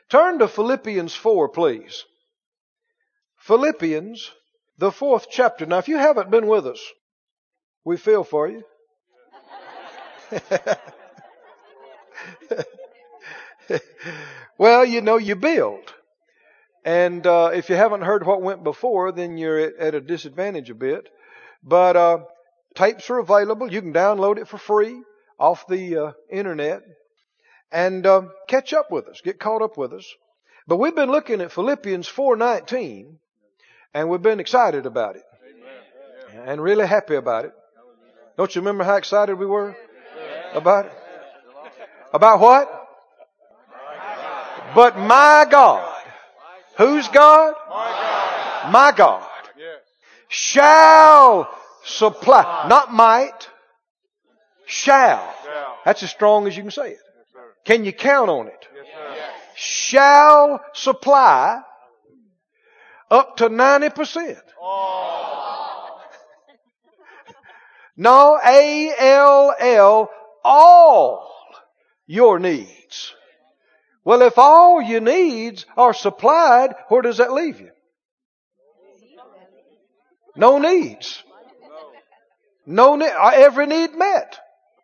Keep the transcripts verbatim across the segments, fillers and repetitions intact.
Turn to Philippians four, please. Philippians, the fourth chapter. Now, if you haven't been with us, we feel for you. Well, you know, you build. And uh, if you haven't heard what went before, then you're at, at a disadvantage a bit. But uh, tapes are available. You can download it for free off the uh, internet. And uh, catch up with us. Get caught up with us. But we've been looking at Philippians four nineteen. And we've been excited about it. Amen. And really happy about it. Don't you remember how excited we were about it? About what? But my God. Whose God? My God. Shall supply. Not might. Shall. That's as strong as you can say it. Can you count on it? Shall supply up to ninety percent. No, A L L, all your needs. Well, if all your needs are supplied, where does that leave you? No needs. No need, every need met.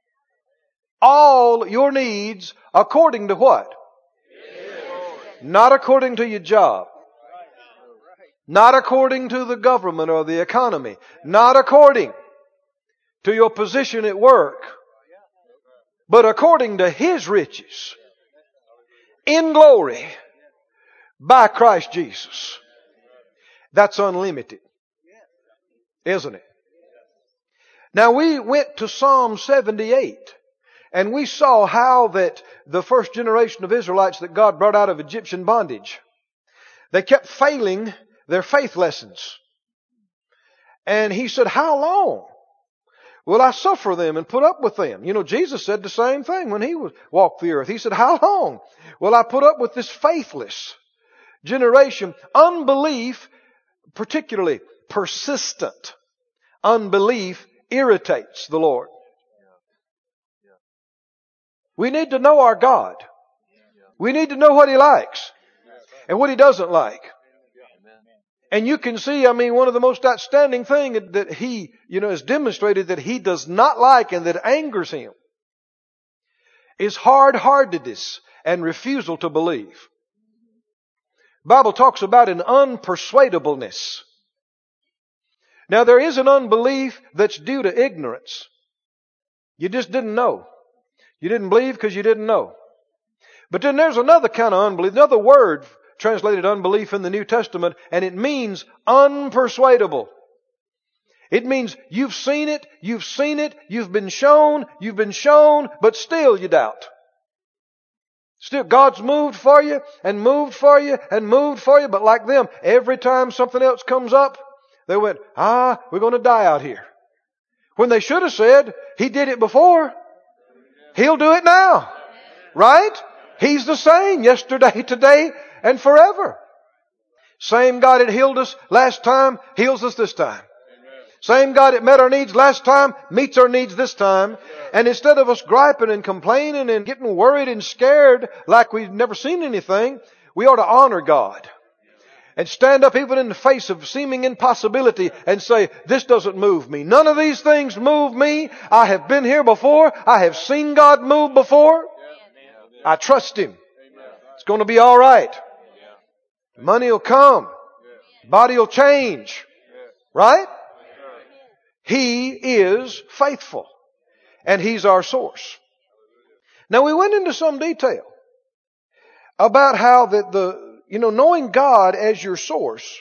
All your needs according to what? Not according to your job. Not according to the government or the economy. Not according to your position at work. But according to His riches in glory by Christ Jesus. That's unlimited. Isn't it? Now we went to Psalm seventy-eight. And we saw how that the first generation of Israelites that God brought out of Egyptian bondage, they kept failing their faith lessons. And He said, how long will I suffer them and put up with them? You know, Jesus said the same thing when He walked the earth. He said, how long will I put up with this faithless generation? Unbelief, particularly persistent unbelief, irritates the Lord. We need to know our God. We need to know what He likes and what He doesn't like. And you can see, I mean, one of the most outstanding things that He, you know, has demonstrated that He does not like and that angers Him is hard-heartedness and refusal to believe. The Bible talks about an unpersuadableness. Now, there is an unbelief that's due to ignorance. You just didn't know. You didn't believe because you didn't know. But then there's another kind of unbelief, another word translated unbelief in the New Testament, and it means unpersuadable. It means you've seen it, you've seen it, you've been shown, you've been shown, but still you doubt. Still, God's moved for you and moved for you and moved for you, but like them, every time something else comes up, they went, ah, we're going to die out here. When they should have said, He did it before. He'll do it now. Right? He's the same yesterday, today, and forever. Same God that healed us last time, heals us this time. Same God that met our needs last time, meets our needs this time. And instead of us griping and complaining and getting worried and scared like we've never seen anything, we ought to honor God. And stand up even in the face of seeming impossibility and say, this doesn't move me. None of these things move me. I have been here before. I have seen God move before. I trust Him. It's going to be all right. Money will come. Body will change. Right? He is faithful. And He's our source. Now we went into some detail about how that the You know, knowing God as your source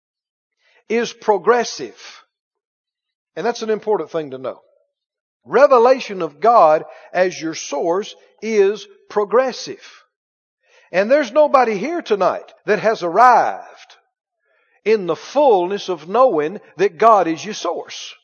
is progressive. And that's an important thing to know. Revelation of God as your source is progressive. And there's nobody here tonight that has arrived in the fullness of knowing that God is your source.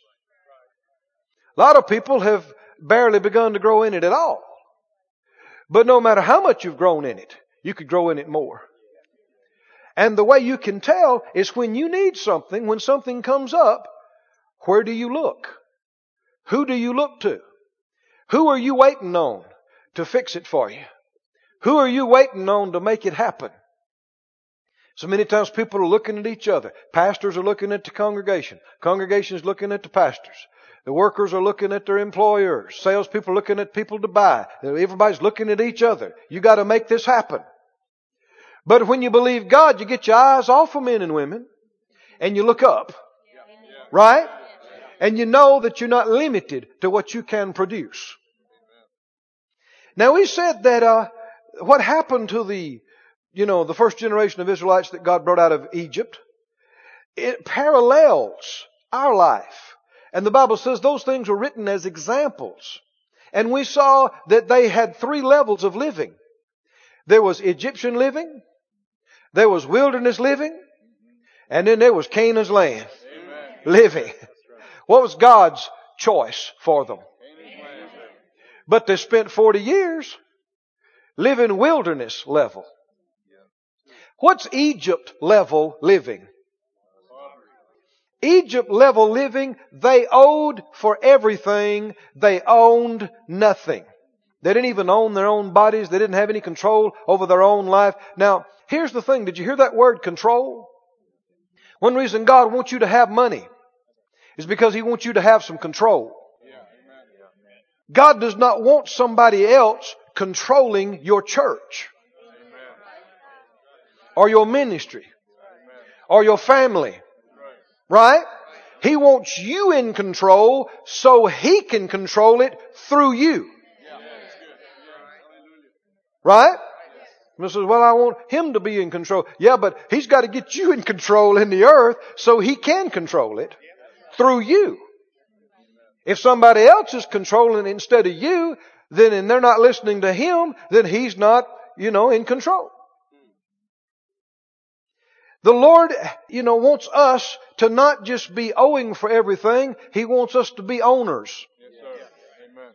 A lot of people have barely begun to grow in it at all. But no matter how much you've grown in it, you could grow in it more. And the way you can tell is when you need something, when something comes up, where do you look? Who do you look to? Who are you waiting on to fix it for you? Who are you waiting on to make it happen? So many times people are looking at each other. Pastors are looking at the congregation. Congregations looking at the pastors. The workers are looking at their employers. Salespeople are looking at people to buy. Everybody's looking at each other. You got to make this happen. But when you believe God, you get your eyes off of men and women and you look up. Right? And you know that you're not limited to what you can produce. Now we said that uh, what happened to the, you know, the first generation of Israelites that God brought out of Egypt, it parallels our life. And the Bible says those things were written as examples. And we saw that they had three levels of living. There was Egyptian living, there was wilderness living, and then there was Canaan's land Amen. Living. What was God's choice for them? Amen. But they spent forty years living wilderness level. What's Egypt level living? Egypt level living, they owed for everything. They owned nothing. They didn't even own their own bodies. They didn't have any control over their own life. Now, here's the thing. Did you hear that word control? One reason God wants you to have money is because He wants you to have some control. God does not want somebody else controlling your church or your ministry or your family. Right? He wants you in control so He can control it through you. Right? And says, well, I want Him to be in control. Yeah, but He's got to get you in control in the earth so He can control it through you. If somebody else is controlling it instead of you, then and they're not listening to Him, then He's not, you know, in control. The Lord, you know, wants us to not just be owing for everything. He wants us to be owners. Yes, sir. Amen.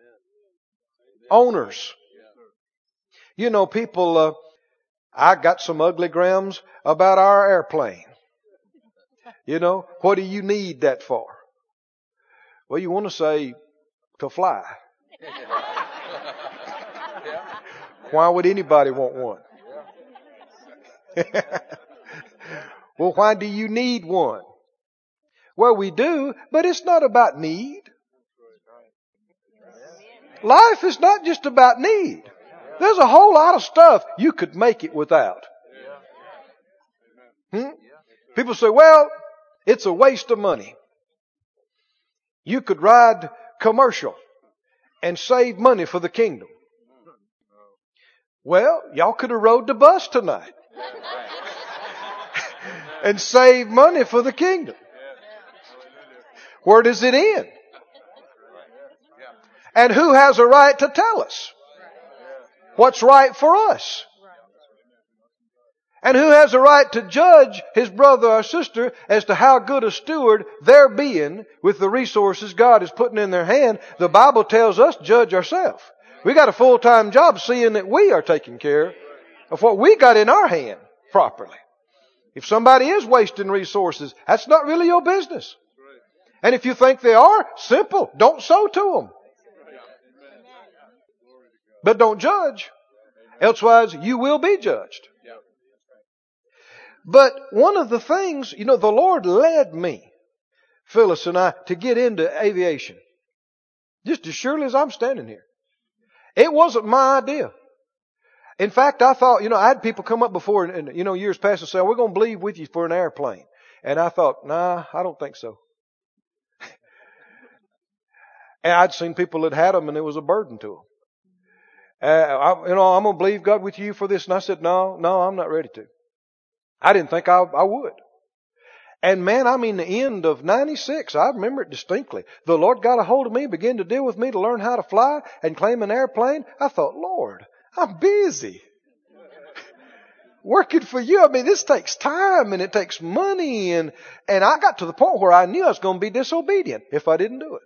Owners. You know, people, uh, I got some ugly grams about our airplane. You know, what do you need that for? Well, you want to say to fly. Why would anybody want one? Well, why do you need one? Well, we do, but it's not about need. Life is not just about need. There's a whole lot of stuff you could make it without. Hmm? People say, well, it's a waste of money. You could ride commercial and save money for the kingdom. Well, y'all could have rode the bus tonight. And save money for the kingdom. Where does it end? And who has a right to tell us what's right for us? And who has a right to judge his brother or sister as to how good a steward they're being with the resources God is putting in their hand? The Bible tells us to judge ourselves. We got a full-time job seeing that we are taking care of what we got in our hand properly. If somebody is wasting resources, that's not really your business. And if you think they are, simple, don't sow to them. But don't judge. Elsewise, you will be judged. But one of the things, you know, the Lord led me, Phyllis and I, to get into aviation. Just as surely as I'm standing here. It wasn't my idea. In fact, I thought, you know, I had people come up before, and you know, years past and say, we're going to believe with you for an airplane. And I thought, nah, I don't think so. And I'd seen people that had them and it was a burden to them. Uh, I, you know, I'm going to believe God with you for this. And I said, no, no, I'm not ready to. I didn't think I, I would. And man, I mean, the end of ninety-six, I remember it distinctly. The Lord got a hold of me, began to deal with me to learn how to fly and claim an airplane. I thought, Lord, I'm busy working for you. I mean, this takes time and it takes money. And, and I got to the point where I knew I was going to be disobedient if I didn't do it.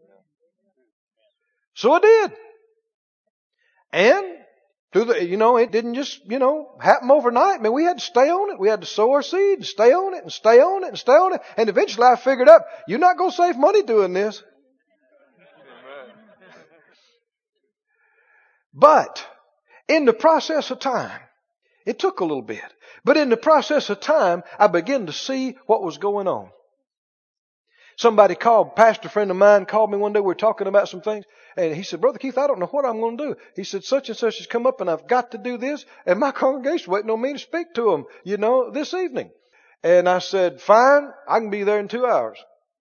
So I did. And through the, you know, it didn't just, you know, happen overnight. I mean, we had to stay on it. We had to sow our seed and stay on it and stay on it and stay on it. And eventually I figured out, you're not going to save money doing this. But In the process of time, it took a little bit, but in the process of time, I began to see what was going on. Somebody called, a pastor friend of mine called me one day, we were talking about some things, and he said, Brother Keith, I don't know what I'm going to do. He said, such and such has come up and I've got to do this, and my congregation's waiting on me to speak to them, you know, this evening. And I said, fine, I can be there in two hours.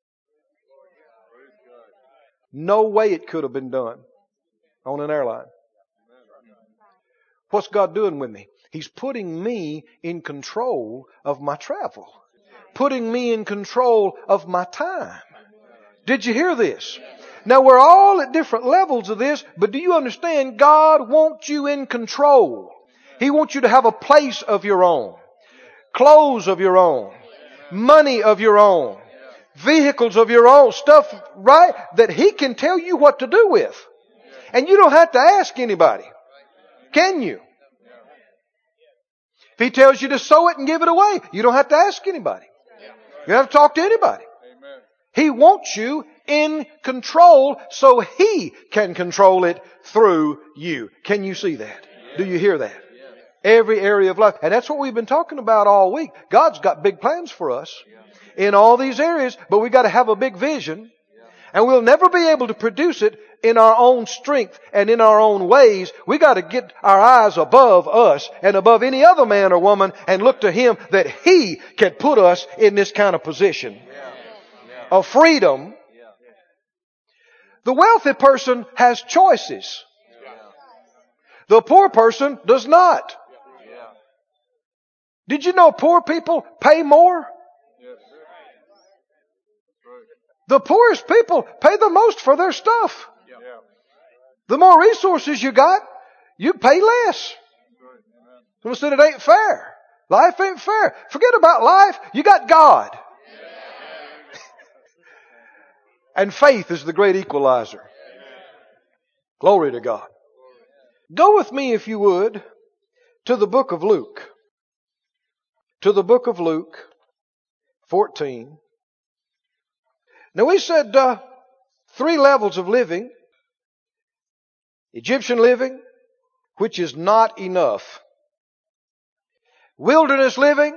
No way it could have been done on an airline. What's God doing with me? He's putting me in control of my travel. Putting me in control of my time. Did you hear this? Now we're all at different levels of this, but do you understand God wants you in control? He wants you to have a place of your own. Clothes of your own. Money of your own. Vehicles of your own. Stuff, right? That He can tell you what to do with. And you don't have to ask anybody. Can you? If He tells you to sow it and give it away, you don't have to ask anybody. You don't have to talk to anybody. He wants you in control so He can control it through you. Can you see that? Do you hear that? Every area of life. And that's what we've been talking about all week. God's got big plans for us in all these areas, but we've got to have a big vision. And we'll never be able to produce it in our own strength and in our own ways. We got to get our eyes above us and above any other man or woman and look to Him that He can put us in this kind of position of freedom. The wealthy person has choices. The poor person does not. Did you know poor people pay more? The poorest people pay the most for their stuff. The more resources you got, you pay less. Someone said it ain't fair. Life ain't fair. Forget about life. You got God. And faith is the great equalizer. Glory to God. Go with me, if you would, to the book of Luke. To the book of Luke, fourteen. Now we said uh, three levels of living. Egyptian living, which is not enough. Wilderness living,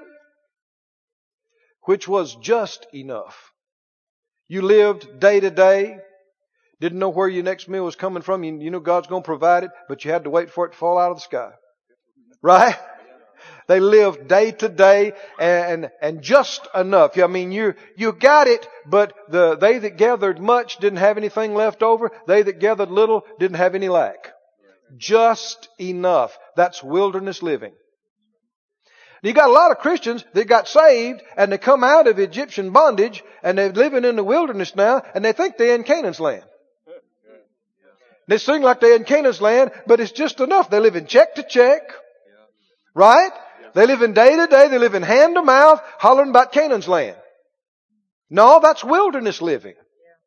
which was just enough. You lived day to day, didn't know where your next meal was coming from. You, you know God's going to provide it, but you had to wait for it to fall out of the sky. Right? They lived day to day and, and just enough. I mean, you, you got it, but the, they that gathered much didn't have anything left over. They that gathered little didn't have any lack. Just enough. That's wilderness living. You got a lot of Christians that got saved and they come out of Egyptian bondage and they're living in the wilderness now and they think they're in Canaan's land. They sing like they're in Canaan's land, but it's just enough. They live in check to check. Right? They live in day to day. They live in hand to mouth, hollering about Canaan's land. No, that's wilderness living.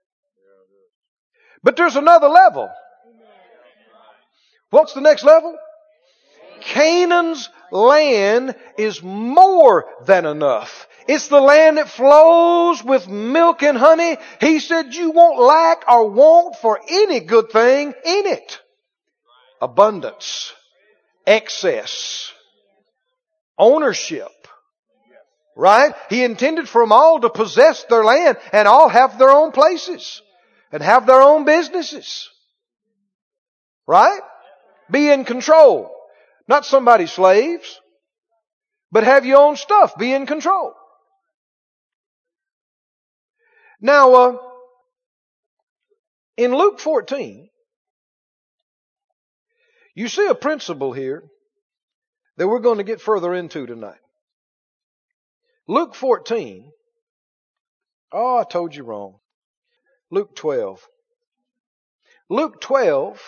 But there's another level. What's the next level? Canaan's land is more than enough. It's the land that flows with milk and honey. He said you won't lack or want for any good thing in it. Abundance. Excess. Ownership. Right? He intended for them all to possess their land and all have their own places and have their own businesses. Right? Be in control. Not somebody's slaves, but have your own stuff. Be in control. Now, uh, in Luke fourteen, you see a principle here that we're going to get further into tonight. Luke fourteen. Oh, I told you wrong. Luke twelve. Luke twelve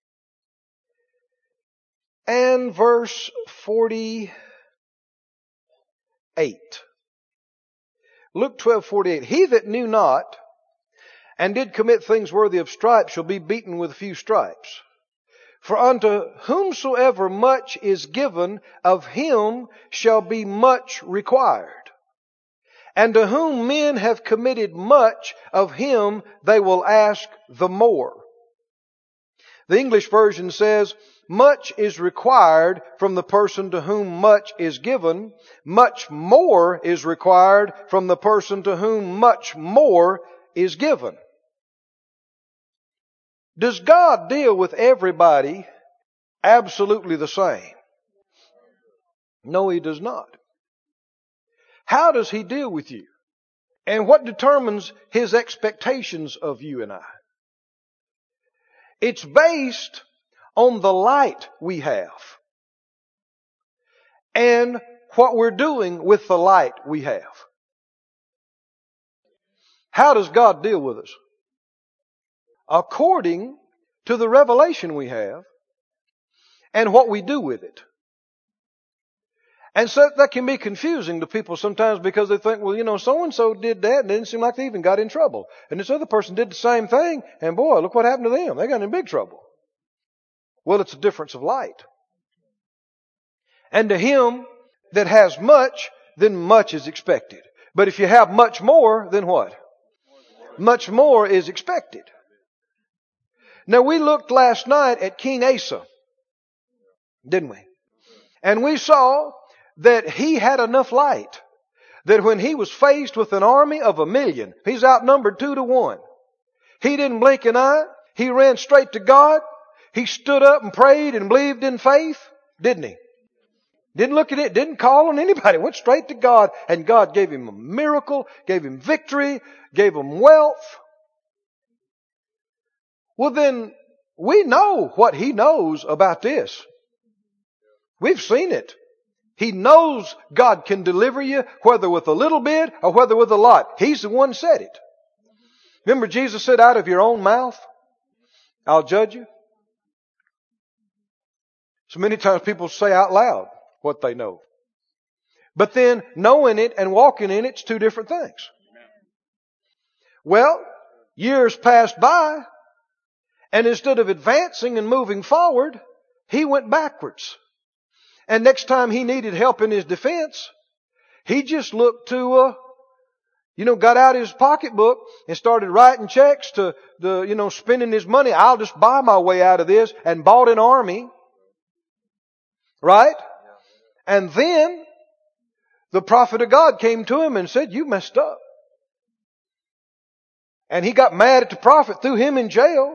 and verse forty-eight. Luke twelve, forty-eight. He that knew not and did commit things worthy of stripes shall be beaten with few stripes. For unto whomsoever much is given, of him shall be much required. And to whom men have committed much, of him they will ask the more. The English version says, much is required from the person to whom much is given. Much more is required from the person to whom much more is given. Does God deal with everybody absolutely the same? No, He does not. How does He deal with you? And what determines His expectations of you and I? It's based on the light we have and what we're doing with the light we have. How does God deal with us? According to the revelation we have and what we do with it. And so that can be confusing to people sometimes because they think, well, you know, so-and-so did that and it didn't seem like they even got in trouble. And this other person did the same thing and boy, look what happened to them. They got in big trouble. Well, it's a difference of light. And to him that has much, then much is expected. But if you have much more, then what? Much more is expected. Now we looked last night at King Asa, didn't we? And we saw that he had enough light that when he was faced with an army of a million, he's outnumbered two to one. He didn't blink an eye. He ran straight to God. He stood up and prayed and believed in faith, didn't he? Didn't look at it, didn't call on anybody. Went straight to God, and God gave him a miracle, gave him victory, gave him wealth. Well then, we know what he knows about this. We've seen it. He knows God can deliver you, whether with a little bit or whether with a lot. He's the one who said it. Remember Jesus said, out of your own mouth, I'll judge you. So many times people say out loud what they know. But then knowing it and walking in it's two different things. Well, years passed by, and instead of advancing and moving forward, he went backwards. And next time he needed help in his defense, he just looked to, uh, you know, got out his pocketbook and started writing checks to the, you know, spending his money. I'll just buy my way out of this, and bought an army. Right? And then the prophet of God came to him and said, you messed up. And he got mad at the prophet, threw him in jail.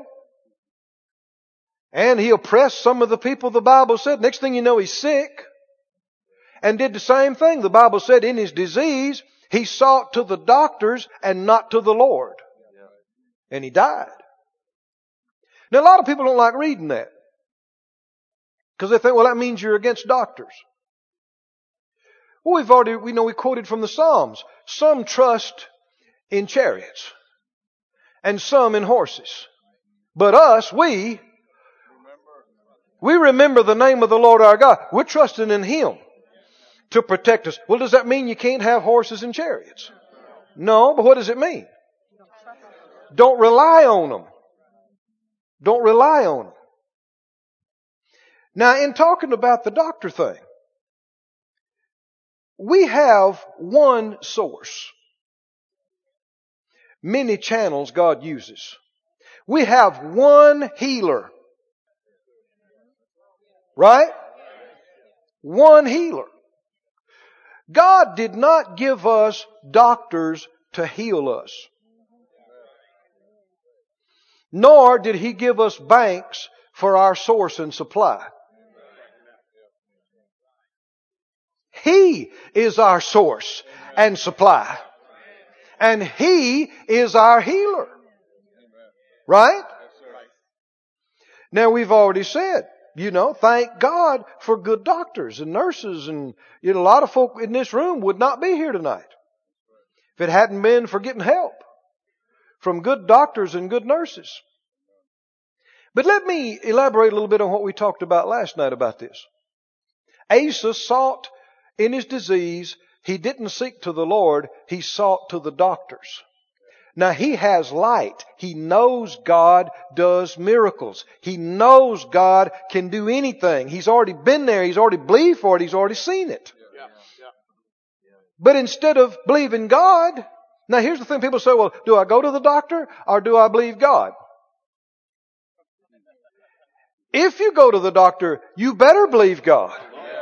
And he oppressed some of the people, the Bible said. Next thing you know, he's sick. And did the same thing. The Bible said in his disease, he sought to the doctors and not to the Lord. And he died. Now a lot of people don't like reading that. Because they think, well, that means you're against doctors. Well, we've already, we know we quoted from the Psalms. Some trust in chariots. And some in horses. But us, we, we remember the name of the Lord our God. We're trusting in Him to protect us. Well, does that mean you can't have horses and chariots? No, but what does it mean? Don't rely on them. Don't rely on them. Now, in talking about the doctor thing, we have one source. Many channels God uses. We have one healer. Right? One healer. God did not give us doctors to heal us. Nor did He give us banks for our source and supply. He is our source and supply. And He is our healer. Right? Now we've already said, you know, thank God for good doctors and nurses. And you know, a lot of folk in this room would not be here tonight if it hadn't been for getting help from good doctors and good nurses. But let me elaborate a little bit on what we talked about last night about this. Asa sought in his disease, he didn't seek to the Lord, he sought to the doctors. Now he has light. He knows God does miracles. He knows God can do anything. He's already been there. He's already believed for it. He's already seen it. But instead of believing God, now here's the thing, people say, well, do I go to the doctor or do I believe God? If you go to the doctor, you better believe God.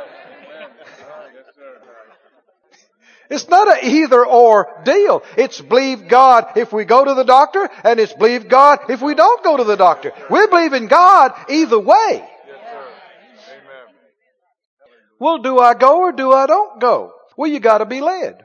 It's not an either or deal. It's believe God if we go to the doctor, and it's believe God if we don't go to the doctor. We believe in God either way. Well, do I go or do I don't go? Well, you got to be led.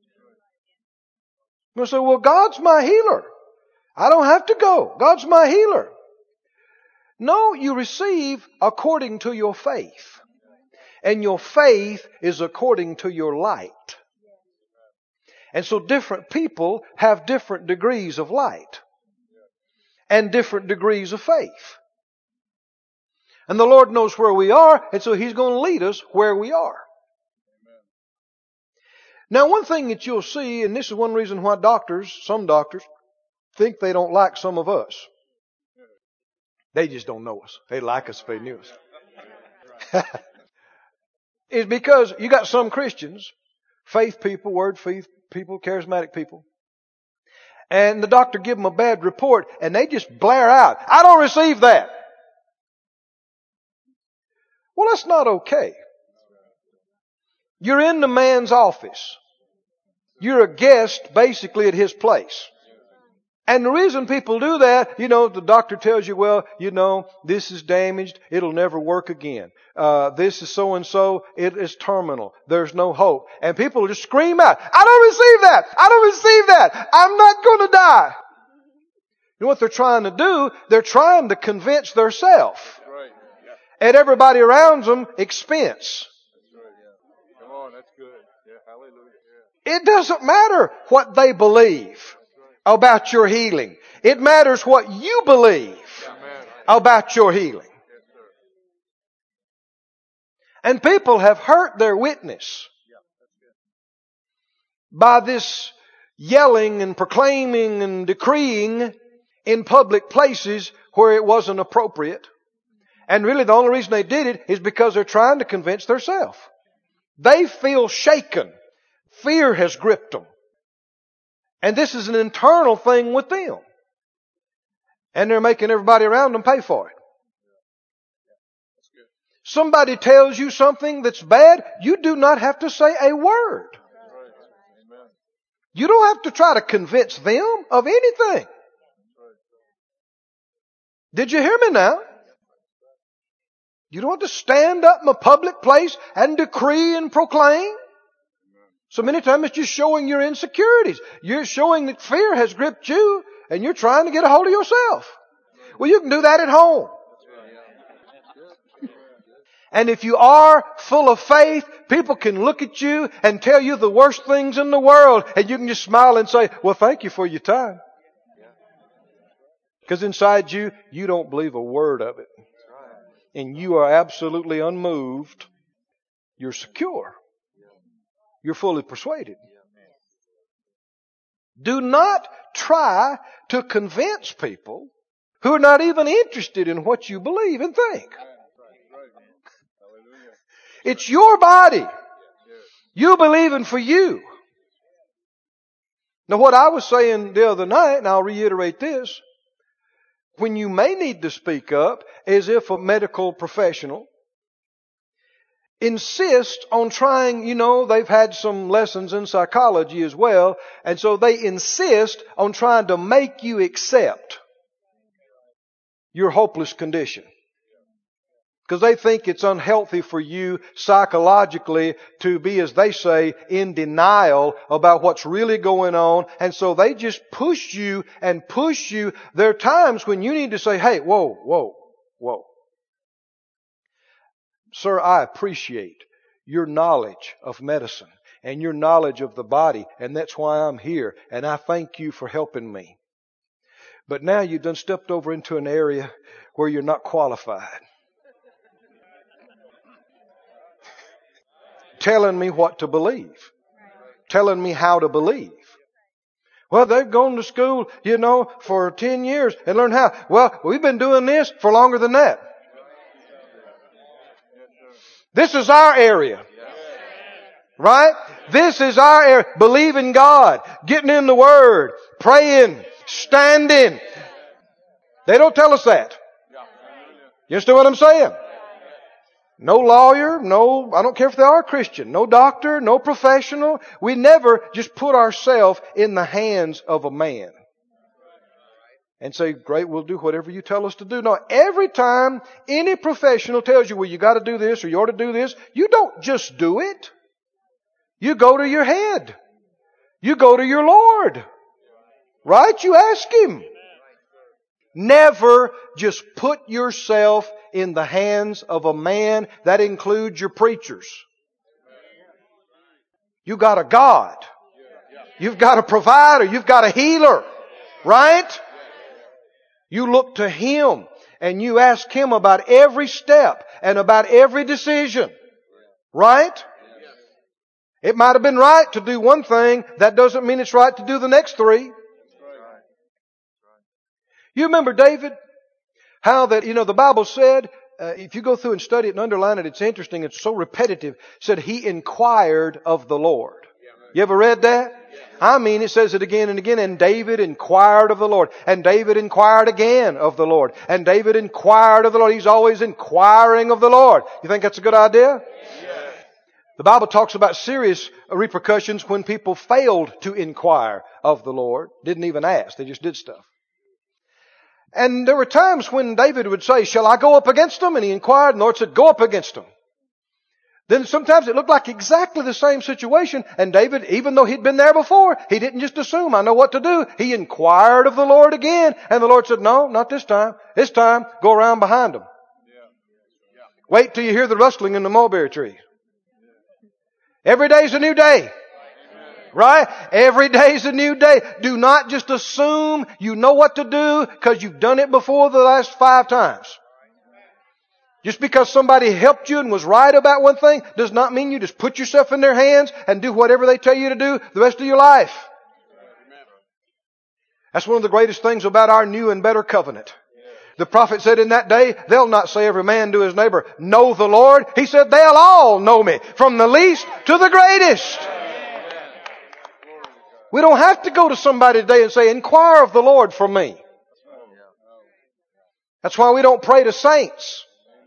You say, well, God's my healer. I don't have to go. God's my healer. No, you receive according to your faith. And your faith is according to your light. And so different people have different degrees of light and different degrees of faith. And the Lord knows where we are, and so He's going to lead us where we are. Now, one thing that you'll see, and this is one reason why doctors, some doctors, think they don't like some of us. They just don't know us. They like us if they knew us. Is because you got some Christians, faith people, word faith people, charismatic people, and the doctor give them a bad report, and they just blare out, I don't receive that. Well, that's not okay. You're in the man's office. You're a guest basically at his place. And the reason people do that, you know, the doctor tells you, well, you know, this is damaged. It'll never work again. Uh, this is so-and-so. It is terminal. There's no hope. And people just scream out, I don't receive that. I don't receive that. I'm not going to die. You know what they're trying to do? They're trying to convince themselves at everybody around them expense. Come on, that's good. Yeah, hallelujah. It doesn't matter what they believe about your healing. It matters what you believe about your healing. And people have hurt their witness by this yelling and proclaiming and decreeing in public places where it wasn't appropriate. And really the only reason they did it is because they're trying to convince themselves. They feel shaken. Fear has gripped them. And this is an internal thing with them. And they're making everybody around them pay for it. Somebody tells you something that's bad, you do not have to say a word. You don't have to try to convince them of anything. Did you hear me now? You don't have to stand up in a public place and decree and proclaim. So many times it's just showing your insecurities. You're showing that fear has gripped you and you're trying to get a hold of yourself. Well, you can do that at home. And if you are full of faith, people can look at you and tell you the worst things in the world, and you can just smile and say, well, thank you for your time. Because inside you, you don't believe a word of it. And you are absolutely unmoved. You're secure. You're fully persuaded. Do not try to convince people who are not even interested in what you believe and think. It's your body. You believing for you. Now what I was saying the other night, and I'll reiterate this, when you may need to speak up is if a medical professional insist on trying, you know, they've had some lessons in psychology as well, and so they insist on trying to make you accept your hopeless condition. Because they think it's unhealthy for you psychologically to be, as they say, in denial about what's really going on. And so they just push you and push you. There are times when you need to say, hey, whoa, whoa, whoa. Sir, I appreciate your knowledge of medicine and your knowledge of the body, and that's why I'm here. And I thank you for helping me. But now you've done stepped over into an area where you're not qualified. Telling me what to believe. Telling me how to believe. Well, they've gone to school, you know, for ten years and learned how. Well, we've been doing this for longer than that. This is our area. Right? This is our area. Believing God. Getting in the Word. Praying. Standing. They don't tell us that. You understand what I'm saying? No lawyer, no, I don't care if they are Christian, no doctor, no professional. We never just put ourselves in the hands of a man and say, great, we'll do whatever you tell us to do. No, every time any professional tells you, well, you got to do this or you ought to do this, you don't just do it. You go to your head. You go to your Lord. Right? You ask Him. Never just put yourself in the hands of a man. That includes your preachers. You got a God. You've got a provider. You've got a healer. Right? You look to Him and you ask Him about every step and about every decision. Right? It might have been right to do one thing. That doesn't mean it's right to do the next three. You remember David? How that, you know, the Bible said, uh, if you go through and study it and underline it, it's interesting. It's so repetitive. It said He inquired of the Lord. You ever read that? I mean, it says it again and again. And David inquired of the Lord. And David inquired again of the Lord. And David inquired of the Lord. He's always inquiring of the Lord. You think that's a good idea? Yes. The Bible talks about serious repercussions when people failed to inquire of the Lord. Didn't even ask. They just did stuff. And there were times when David would say, shall I go up against them? And he inquired, and the Lord said, go up against them. Then sometimes it looked like exactly the same situation. And David, even though he'd been there before, he didn't just assume, I know what to do. He inquired of the Lord again. And the Lord said, no, not this time. This time, go around behind them. Wait till you hear the rustling in the mulberry tree. Every day's a new day. Right? Every day's a new day. Do not just assume you know what to do because you've done it before the last five times. Just because somebody helped you and was right about one thing does not mean you just put yourself in their hands and do whatever they tell you to do the rest of your life. That's one of the greatest things about our new and better covenant. The prophet said in that day, they'll not say every man to his neighbor, know the Lord. He said, they'll all know me, from the least to the greatest. We don't have to go to somebody today and say, inquire of the Lord for me. That's why we don't pray to saints.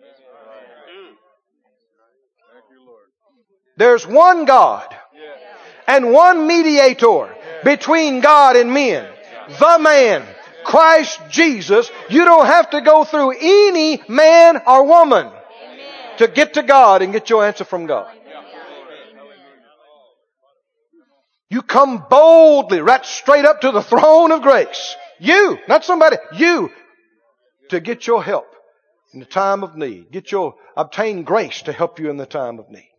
There's one God and one mediator between God and men, the man, Christ Jesus. You don't have to go through any man or woman to get to God and get your answer from God. You come boldly, right straight up to the throne of grace. You, not somebody, you, to get your help in the time of need. Get your, obtain grace to help you in the time of need.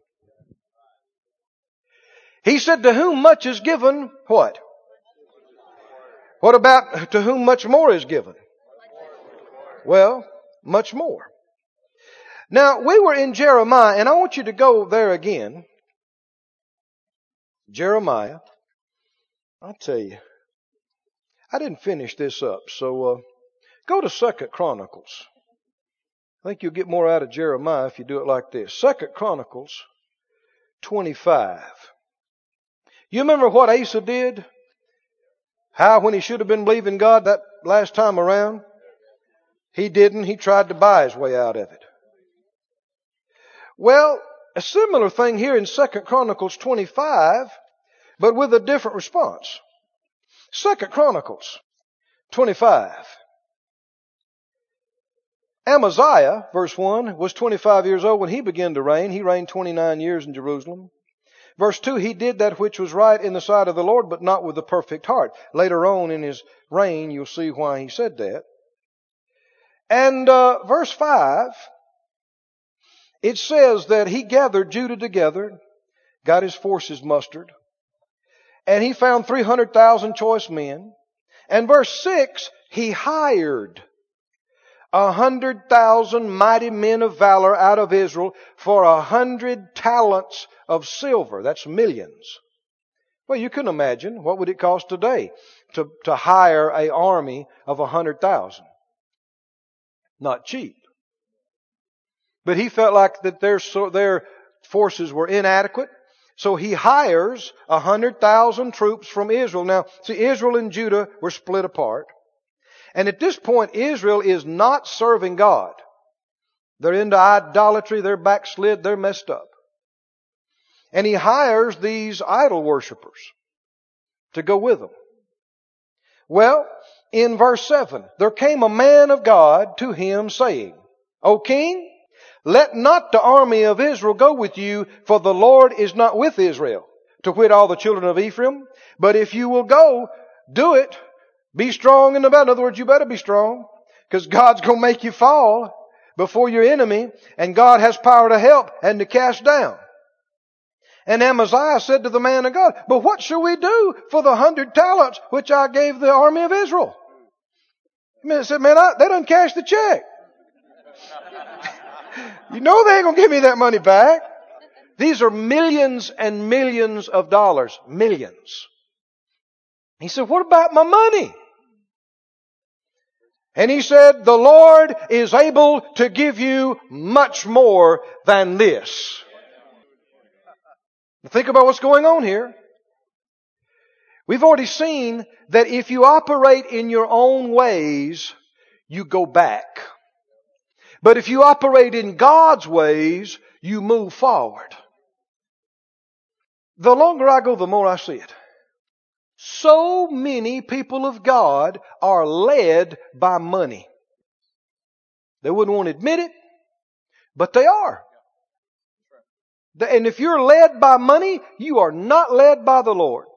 He said, to whom much is given, what? What about to whom much more is given? Well, much more. Now, we were in Jeremiah, and I want you to go there again. Jeremiah. I'll tell you. I didn't finish this up, so uh, go to Second Chronicles. I think you'll get more out of Jeremiah if you do it like this. Second Chronicles twenty-five. You remember what Asa did? How when he should have been believing God that last time around, he didn't. He tried to buy his way out of it. Well, a similar thing here in Second Chronicles twenty-five, but with a different response. Second Chronicles twenty-five. Amaziah, verse one, was twenty-five years old when he began to reign. He reigned twenty-nine years in Jerusalem. Verse two, he did that which was right in the sight of the Lord, but not with a perfect heart. Later on in his reign, you'll see why he said that. And uh, verse five, it says that he gathered Judah together, got his forces mustered, and he found three hundred thousand choice men. And verse six, he hired a hundred thousand mighty men of valor out of Israel for a hundred talents of silver. That's millions. Well, you can imagine, what would it cost today to, to hire an army of a hundred thousand? Not cheap. But he felt like that their, so, their forces were inadequate. So he hires a hundred thousand troops from Israel. Now, see, Israel and Judah were split apart. And at this point, Israel is not serving God. They're into idolatry. They're backslid. They're messed up. And he hires these idol worshipers to go with them. Well, in verse seven, there came a man of God to him saying, O king, let not the army of Israel go with you, for the Lord is not with Israel, to wit all the children of Ephraim. But if you will go, do it. Be strong in the battle. In other words, you better be strong, because God's going to make you fall before your enemy, and God has power to help and to cast down. And Amaziah said to the man of God, but what shall we do for the hundred talents which I gave the army of Israel? The man said, man, I, they done cashed the check. You know they ain't going to give me that money back. These are millions and millions of dollars. Millions. He said, what about my money? And he said, the Lord is able to give you much more than this. Think about what's going on here. We've already seen that if you operate in your own ways, you go back. But if you operate in God's ways, you move forward. The longer I go, the more I see it. So many people of God are led by money. They wouldn't want to admit it, but they are. And if you're led by money, you are not led by the Lord.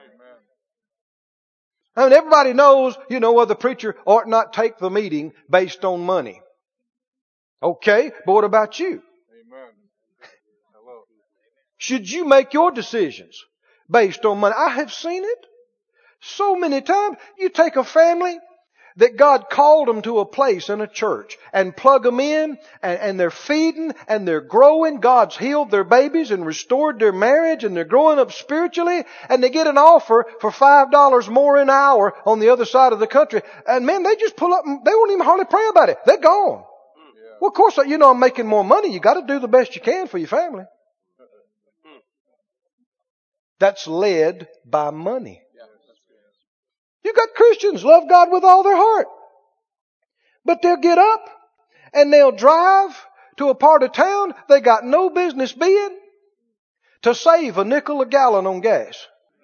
I mean, everybody knows, you know, well, the preacher ought not take the meeting based on money. Okay, but what about you? Amen. Hello. Should you make your decisions based on money? I have seen it so many times. You take a family that God called them to a place in a church and plug them in, and, and they're feeding and they're growing. God's healed their babies and restored their marriage, and they're growing up spiritually, and they get an offer for five dollars more an hour on the other side of the country. And man, they just pull up and they won't even hardly pray about it. They're gone. Yeah. Well, of course, you know, I'm making more money. You got to do the best you can for your family. That's led by money. You got Christians love God with all their heart. But they'll get up and they'll drive to a part of town they got no business being to save a nickel a gallon on gas.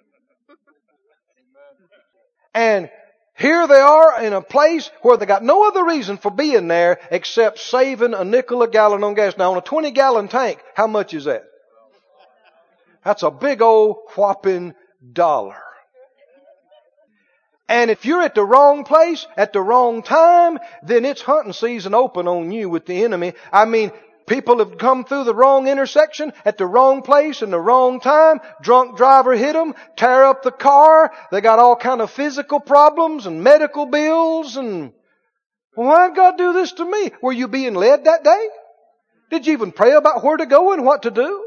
And here they are in a place where they got no other reason for being there except saving a nickel a gallon on gas. Now on a twenty gallon tank, how much is that? That's a big old whopping dollar. And if you're at the wrong place at the wrong time, then it's hunting season open on you with the enemy. I mean, people have come through the wrong intersection at the wrong place in the wrong time. Drunk driver hit them, tear up the car. They got all kind of physical problems and medical bills. And well, why did God do this to me? Were you being led that day? Did you even pray about where to go and what to do?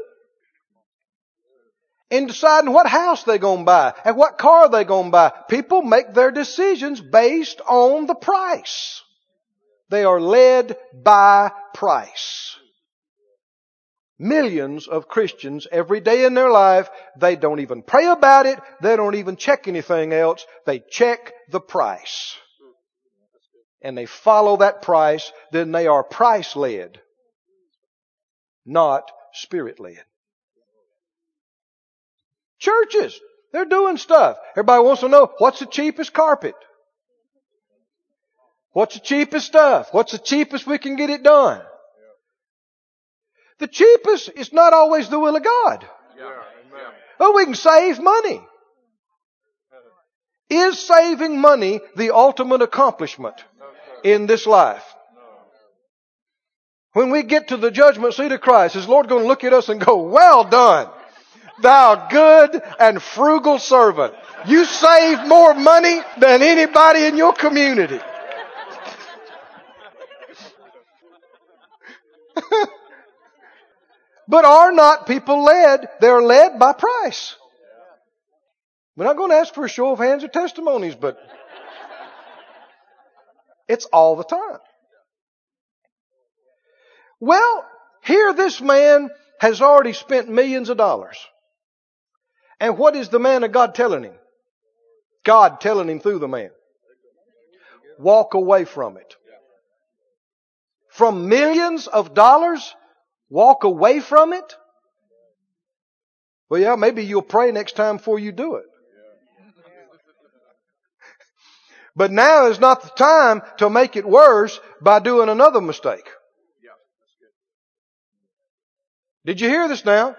In deciding what house they're going to buy and what car they're going to buy. People make their decisions based on the price. They are led by price. Millions of Christians every day in their life, they don't even pray about it. They don't even check anything else. They check the price. And they follow that price. Then they are price-led, not spirit-led. Churches, they're doing stuff. Everybody wants to know, what's the cheapest carpet? What's the cheapest stuff? What's the cheapest we can get it done? The cheapest is not always the will of God. Oh, we can save money. Is saving money the ultimate accomplishment in this life? When we get to the judgment seat of Christ, is the Lord going to look at us and go, well done, thou good and frugal servant. You saved more money than anybody in your community. But are not people led? They're led by price. We're not going to ask for a show of hands or testimonies, but it's all the time. Well, here this man has already spent millions of dollars. And what is the man of God telling him? God telling him through the man. Walk away from it. from millions of dollars, walk away from it? Well, yeah, maybe you'll pray next time before you do it. But now is not the time to make it worse by doing another mistake. Did you hear this now?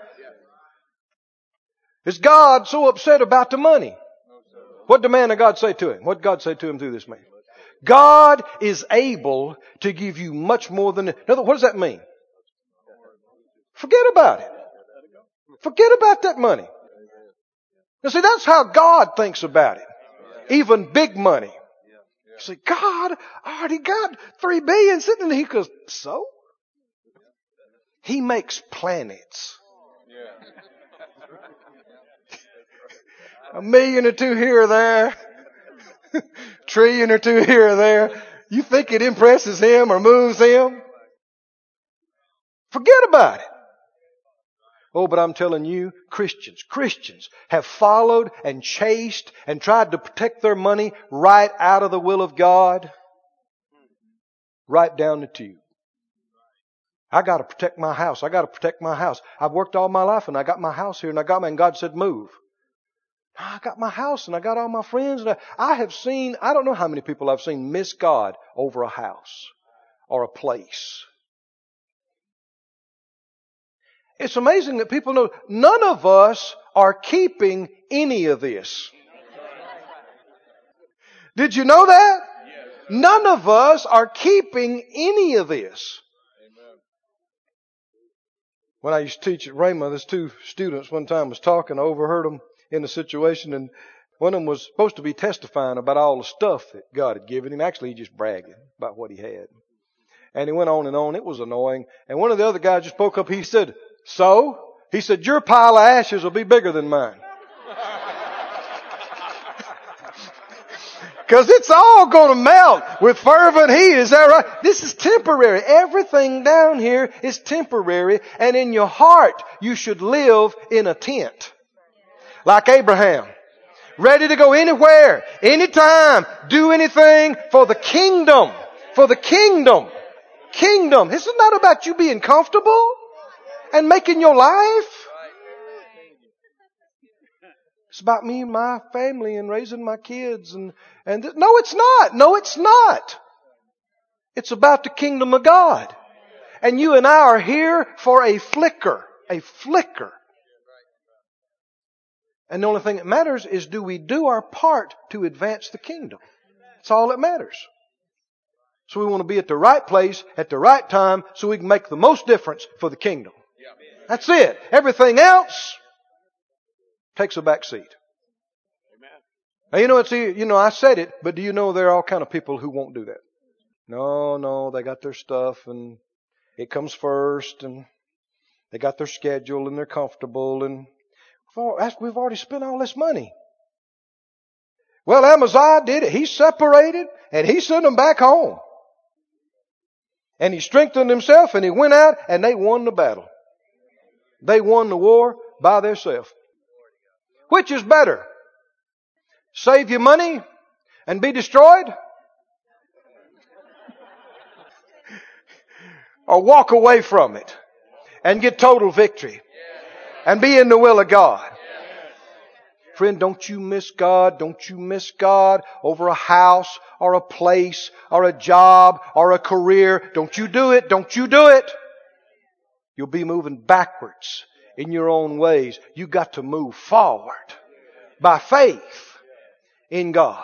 Is God so upset about the money? What did the man of God say to him? What did God say to him through this man? God is able to give you much more than... What does that mean? Forget about it. Forget about that money. Now see, that's how God thinks about it. Even big money. You say, God, I already got three billion sitting there. He goes, so? He makes planets. A million or two here or there. Trillion or two here or there. You think it impresses him or moves him? Forget about it. Oh, but I'm telling you, Christians, Christians have followed and chased and tried to protect their money right out of the will of God. Right down the tube. I got to protect my house. I got to protect my house. I've worked all my life and I got my house here and I got my, and God said move. I got my house and I got all my friends. And I, I have seen, I don't know how many people I've seen miss God over a house or a place. It's amazing that people know none of us are keeping any of this. Did you know that? None of us are keeping any of this. When I used to teach at Rhema, there's two students one time was talking. I overheard them in a situation, and one of them was supposed to be testifying about all the stuff that God had given him. Actually, he just bragging about what he had. And he went on and on. It was annoying. And one of the other guys just spoke up. He said, so? He said, your pile of ashes will be bigger than mine. Because it's all going to melt with fervent heat. Is that right? This is temporary. Everything down here is temporary. And in your heart, you should live in a tent. Like Abraham. Ready to go anywhere, anytime, do anything for the kingdom. For the kingdom. Kingdom. This is not about you being comfortable and making your life. It's about me and my family and raising my kids. And, and th- no, it's not. No, it's not. It's about the kingdom of God. And you and I are here for a flicker. A flicker. And the only thing that matters is, do we do our part to advance the kingdom? That's all that matters. So we want to be at the right place at the right time so we can make the most difference for the kingdom. That's it. Everything else takes a back seat. Now, you know, it's, you know, I said it, but do you know there are all kind of people who won't do that? No, no, they got their stuff and it comes first and they got their schedule and they're comfortable and we've already spent all this money. Well, Amaziah did it. He separated and he sent them back home. And he strengthened himself and he went out and they won the battle. They won the war by themselves. Which is better? Save your money and be destroyed? Or walk away from it and get total victory and be in the will of God? Friend, don't you miss God. Don't you miss God over a house or a place or a job or a career. Don't you do it. Don't you do it. You'll be moving backwards in your own ways. You got to move forward by faith in God.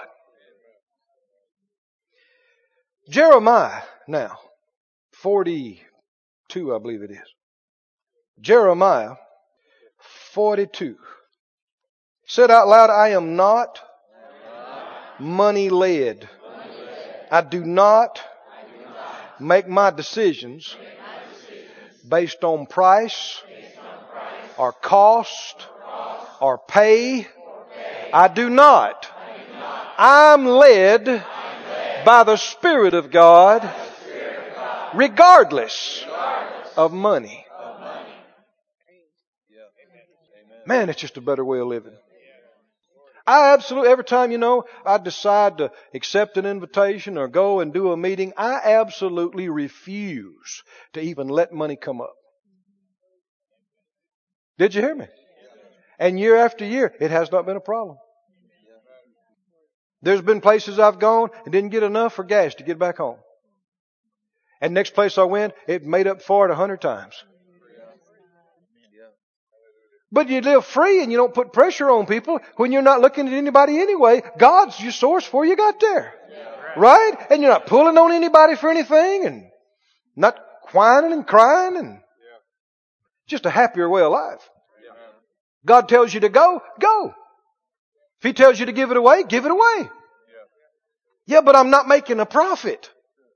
Jeremiah now, forty-two, I believe it is. Jeremiah forty-two. Said out loud, I am not money led. I do not make my decisions based on price or cost or pay. I do not. I'm led by the Spirit of God regardless of money. Man, it's just a better way of living. I absolutely, every time, you know, I decide to accept an invitation or go and do a meeting, I absolutely refuse to even let money come up. Did you hear me? And year after year, it has not been a problem. There's been places I've gone and didn't get enough for gas to get back home. And next place I went, it made up for it a hundred times. But you live free and you don't put pressure on people when you're not looking at anybody anyway. God's your source before you got there. Right? And you're not pulling on anybody for anything and not whining and crying and just a happier way of life. God tells you to go, go. If He tells you to give it away, give it away. Yeah, but I'm not making a profit.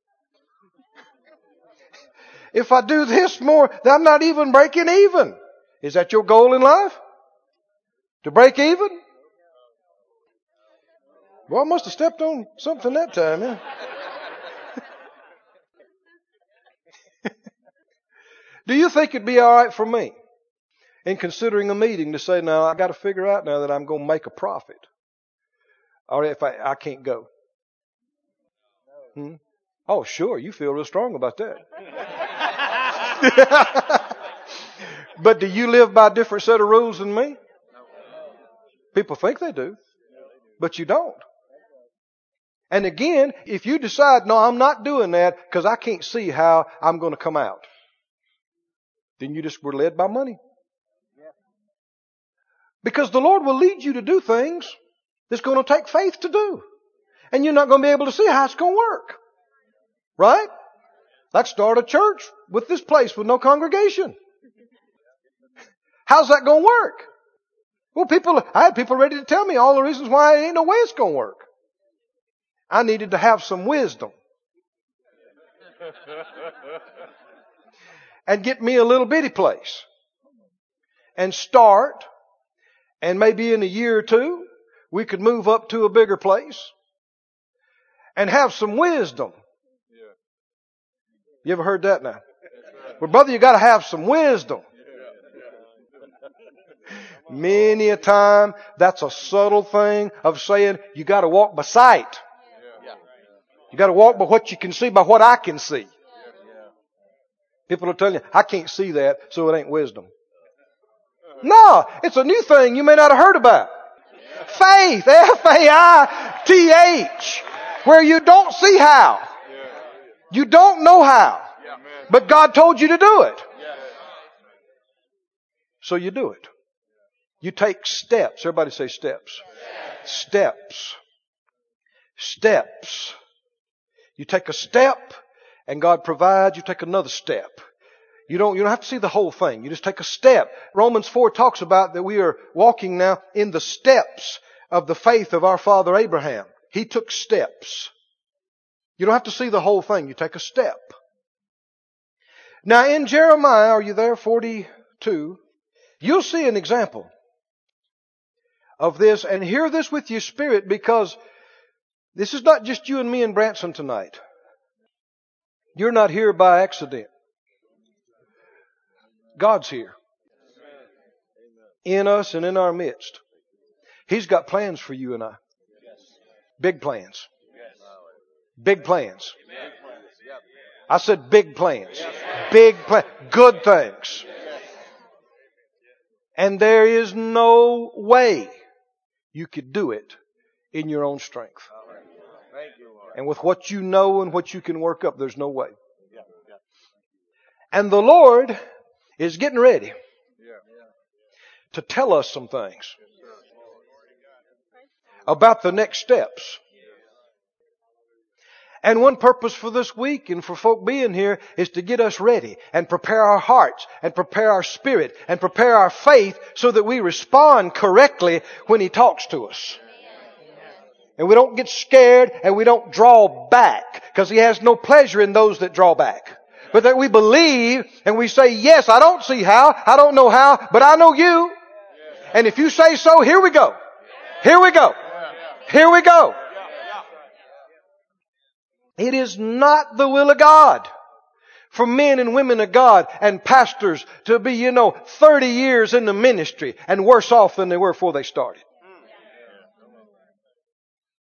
If I do this more, then I'm not even breaking even. Is that your goal in life? To break even? Well, I must have stepped on something that time, yeah. Do you think it'd be all right for me, in considering a meeting, to say, now I got to figure out now that I'm going to make a profit, or if I, I can't go? Hmm? Oh, sure, you feel real strong about that. But do you live by a different set of rules than me? People think they do, but you don't. And again, if you decide, no, I'm not doing that because I can't see how I'm going to come out, then you just were led by money. Because the Lord will lead you to do things that's going to take faith to do. And you're not going to be able to see how it's going to work. Right? Like start a church with this place with no congregation. How's that going to work? Well, people, I had people ready to tell me all the reasons why ain't no way it's going to work. I needed to have some wisdom. And get me a little bitty place. And start. And maybe in a year or two, we could move up to a bigger place. And have some wisdom. You ever heard that now? Well, brother, you got to have some wisdom. Many a time, that's a subtle thing of saying you got to walk by sight. You got to walk by what you can see, by what I can see. People will tell you, I can't see that, so it ain't wisdom. No, it's a new thing you may not have heard about. Faith, F A I T H, where you don't see how. You don't know how. But God told you to do it. So you do it. You take steps. Everybody say steps. Steps. Steps. You take a step and God provides. You take another step. You don't, you don't have to see the whole thing. You just take a step. Romans four talks about that we are walking now in the steps of the faith of our father Abraham. He took steps. You don't have to see the whole thing. You take a step. Now in Jeremiah, are you there? forty-two. You'll see an example of this, and hear this with your spirit, because this is not just you and me in Branson tonight. You're not here by accident. God's here. In us and in our midst. He's got plans for you and I. Big plans. Big plans. I said big plans. Big plans. Good things. And there is no way you could do it in your own strength. And with what you know and what you can work up, there's no way. And the Lord is getting ready to tell us some things about the next steps. And one purpose for this week and for folk being here is to get us ready and prepare our hearts and prepare our spirit and prepare our faith so that we respond correctly when He talks to us. And we don't get scared and we don't draw back, because He has no pleasure in those that draw back. But that we believe and we say, yes, I don't see how, I don't know how, but I know You. And if You say so, here we go. Here we go. Here we go. It is not the will of God for men and women of God and pastors to be, you know, thirty years in the ministry and worse off than they were before they started.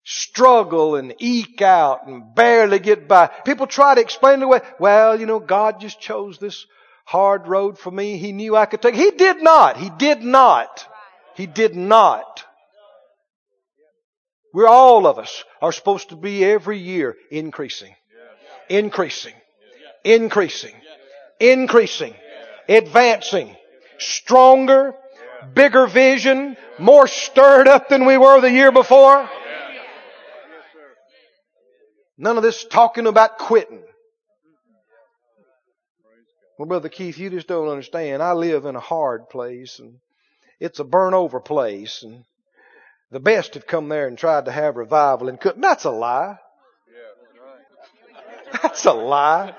struggle and eke out and barely get by. People try to explain it away. Well, you know, God just chose this hard road for me. He knew I could take it. He did not. He did not. He did not. We're all of us are supposed to be every year increasing, increasing, increasing, increasing, advancing, stronger, bigger vision, more stirred up than we were the year before. None of this talking about quitting. Well, Brother Keith, you just don't understand. I live in a hard place, and it's a burn-over place, and the best have come there and tried to have revival and couldn't. That's a lie. That's a lie.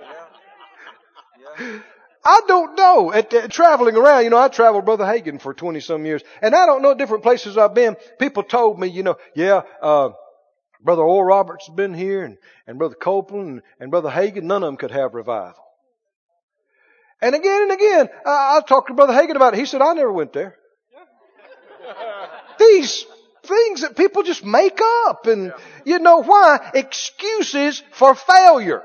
I don't know. At, at traveling around, you know, I traveled Brother Hagin for twenty-some years, and I don't know different places I've been. People told me, you know, yeah, uh, Brother Oral Roberts has been here, and, and Brother Copeland, and, and Brother Hagin, none of them could have revival. And again and again, I, I talked to Brother Hagin about it. He said, I never went there. These things that people just make up. And you know why? Excuses for failure.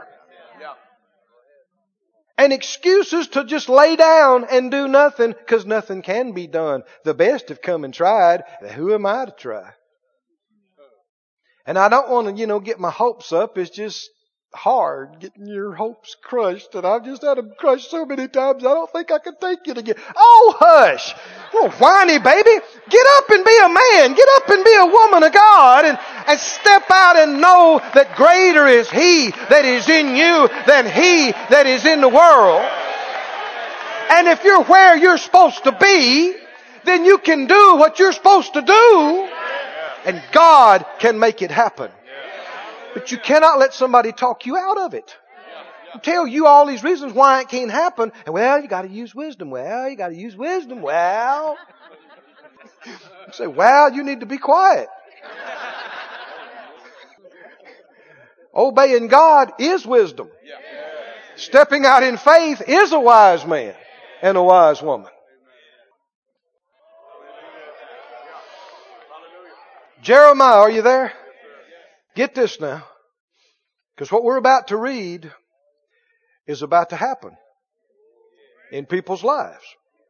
And excuses to just lay down and do nothing, because nothing can be done. The best have come and tried. Who am I to try? And I don't want to, you know, get my hopes up. It's just hard getting your hopes crushed. And I've just had them crushed so many times, I don't think I can take it again. Oh, hush. Oh, whiny baby. Get up and be a man. Get up and be a woman of God. And, and step out and know that greater is He that is in you than he that is in the world. And if you're where you're supposed to be, then you can do what you're supposed to do. And God can make it happen. But you cannot let somebody talk you out of it. Tell you all these reasons why it can't happen. And well, you got to use wisdom. Well, you got to use wisdom. Well, you say, well, you need to be quiet. Obeying God is wisdom. Stepping out in faith is a wise man and a wise woman. Jeremiah, are you there? Get this now. Because what we're about to read is about to happen in people's lives.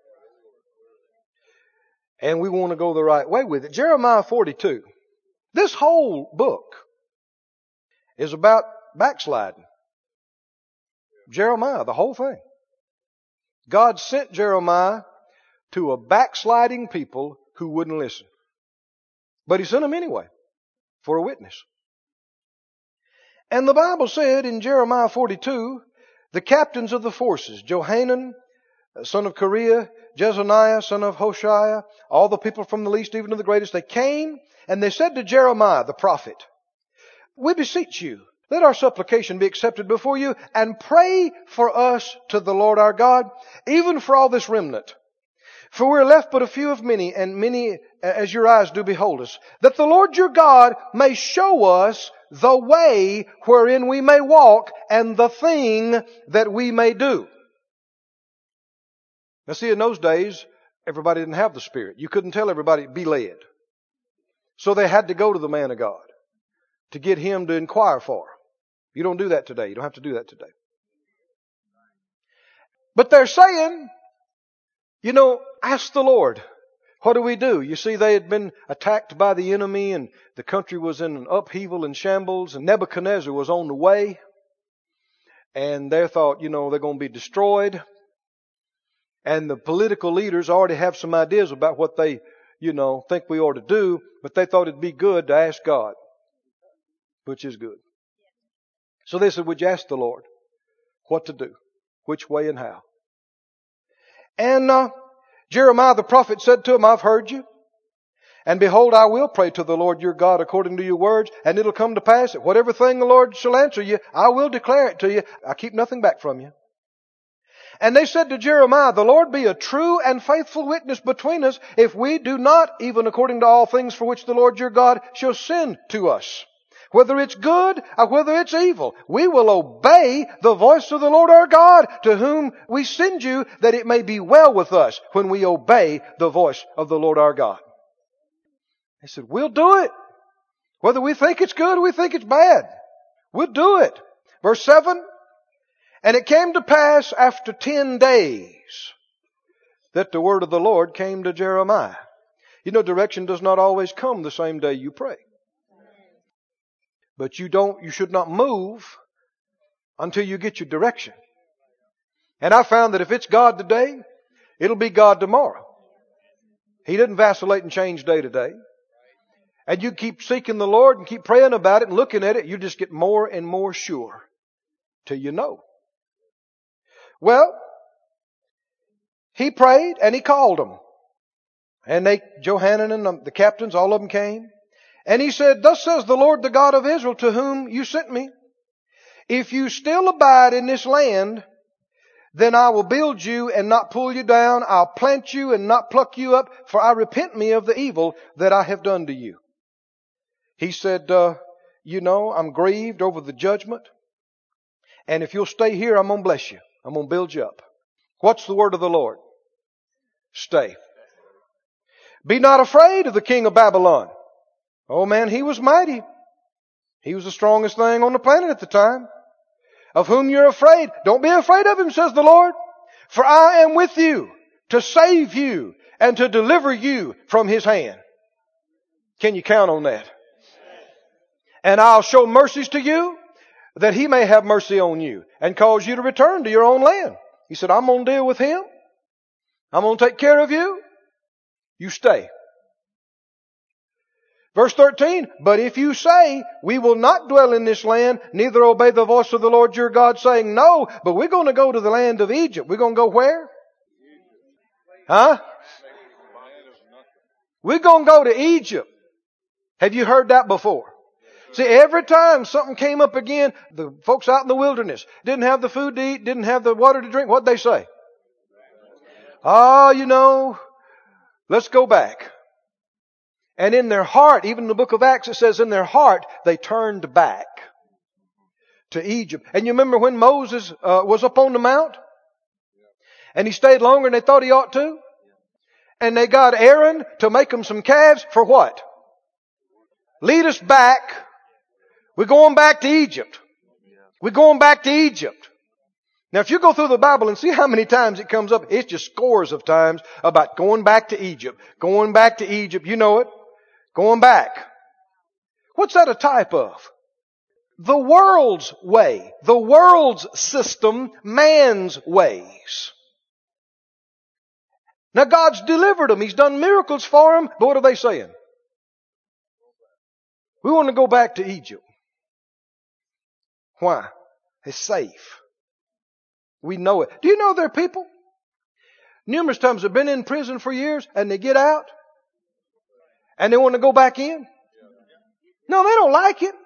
And we want to go the right way with it. Jeremiah forty-two. This whole book is about backsliding. Jeremiah, the whole thing. God sent Jeremiah to a backsliding people who wouldn't listen. But He sent them anyway for a witness. And the Bible said in Jeremiah forty-two, the captains of the forces, Johanan, son of Kareah, Jezaniah, son of Hoshea, all the people from the least even to the greatest, they came and they said to Jeremiah, the prophet, we beseech you, let our supplication be accepted before you, and pray for us to the Lord our God, even for all this remnant. For we are left but a few of many, and many as your eyes do behold us, that the Lord your God may show us the way wherein we may walk, and the thing that we may do. Now see, in those days, everybody didn't have the Spirit. You couldn't tell everybody, be led. So they had to go to the man of God to get him to inquire for. You don't do that today. You don't have to do that today. But they're saying, you know, ask the Lord. What do we do? You see, they had been attacked by the enemy, and the country was in an upheaval and shambles, and Nebuchadnezzar was on the way. And they thought, you know, they're going to be destroyed. And the political leaders already have some ideas about what they, you know, think we ought to do, but they thought it'd be good to ask God, which is good. So they said, would you ask the Lord what to do, which way and how? And uh, Jeremiah the prophet said to him, I've heard you. And behold, I will pray to the Lord your God according to your words, and it'll come to pass that whatever thing the Lord shall answer you, I will declare it to you. I keep nothing back from you. And they said to Jeremiah, the Lord be a true and faithful witness between us if we do not, even according to all things for which the Lord your God shall send to us. Whether it's good or whether it's evil, we will obey the voice of the Lord our God, to whom we send you, that it may be well with us when we obey the voice of the Lord our God. They said, we'll do it. Whether we think it's good or we think it's bad, we'll do it. Verse seven, and it came to pass after ten days that the word of the Lord came to Jeremiah. You know, direction does not always come the same day you pray. But you don't, you should not move until you get your direction. And I found that if it's God today, it'll be God tomorrow. He didn't vacillate and change day to day. And you keep seeking the Lord and keep praying about it and looking at it, you just get more and more sure till you know. Well, he prayed and he called them. And they, Johanan and the captains, all of them came. And he said, thus says the Lord, the God of Israel, to whom you sent me, if you still abide in this land, then I will build you and not pull you down. I'll plant you and not pluck you up, for I repent me of the evil that I have done to you. He said, uh, you know, I'm grieved over the judgment. And if you'll stay here, I'm going to bless you. I'm going to build you up. What's the word of the Lord? Stay. Be not afraid of the king of Babylon. Oh man, he was mighty. He was the strongest thing on the planet at the time. Of whom you're afraid. Don't be afraid of him, says the Lord. For I am with you to save you and to deliver you from his hand. Can you count on that? And I'll show mercies to you that he may have mercy on you and cause you to return to your own land. He said, I'm going to deal with him. I'm going to take care of you. You stay. Verse thirteen, but if you say, we will not dwell in this land, neither obey the voice of the Lord your God, saying, no, but we're going to go to the land of Egypt. We're going to go where? Huh? We're going to go to Egypt. Have you heard that before? See, every time something came up again, the folks out in the wilderness didn't have the food to eat, didn't have the water to drink. What'd they say? Oh, you know, let's go back. And in their heart, even in the book of Acts, it says in their heart, they turned back to Egypt. And you remember when Moses uh, was up on the mount? And he stayed longer than they thought he ought to? And they got Aaron to make them some calves for what? Lead us back. We're going back to Egypt. We're going back to Egypt. Now, if you go through the Bible and see how many times it comes up, it's just scores of times about going back to Egypt. Going back to Egypt. You know it. Going back. What's that a type of? The world's way. The world's system. Man's ways. Now, God's delivered them. He's done miracles for them. But what are they saying? We want to go back to Egypt. Why? It's safe. We know it. Do you know there are people? Numerous times have been in prison for years and they get out and they want to go back in. No, they don't like it.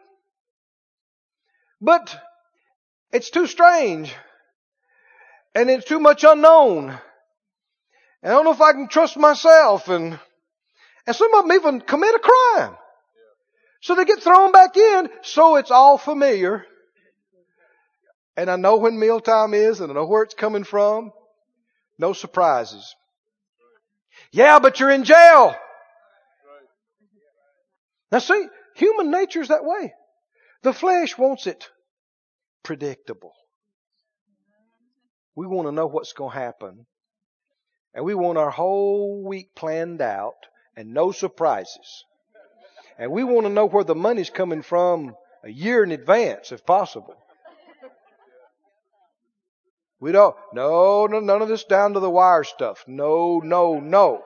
But it's too strange. And it's too much unknown. And I don't know if I can trust myself. And, and some of them even commit a crime. So they get thrown back in. So it's all familiar. And I know when mealtime is and I know where it's coming from. No surprises. Yeah, but you're in jail. Now see, human nature is that way. The flesh wants it predictable. We want to know what's going to happen. And we want our whole week planned out and no surprises. And we want to know where the money's coming from a year in advance if possible. We don't, no, no, none of this down to the wire stuff. No, no, no.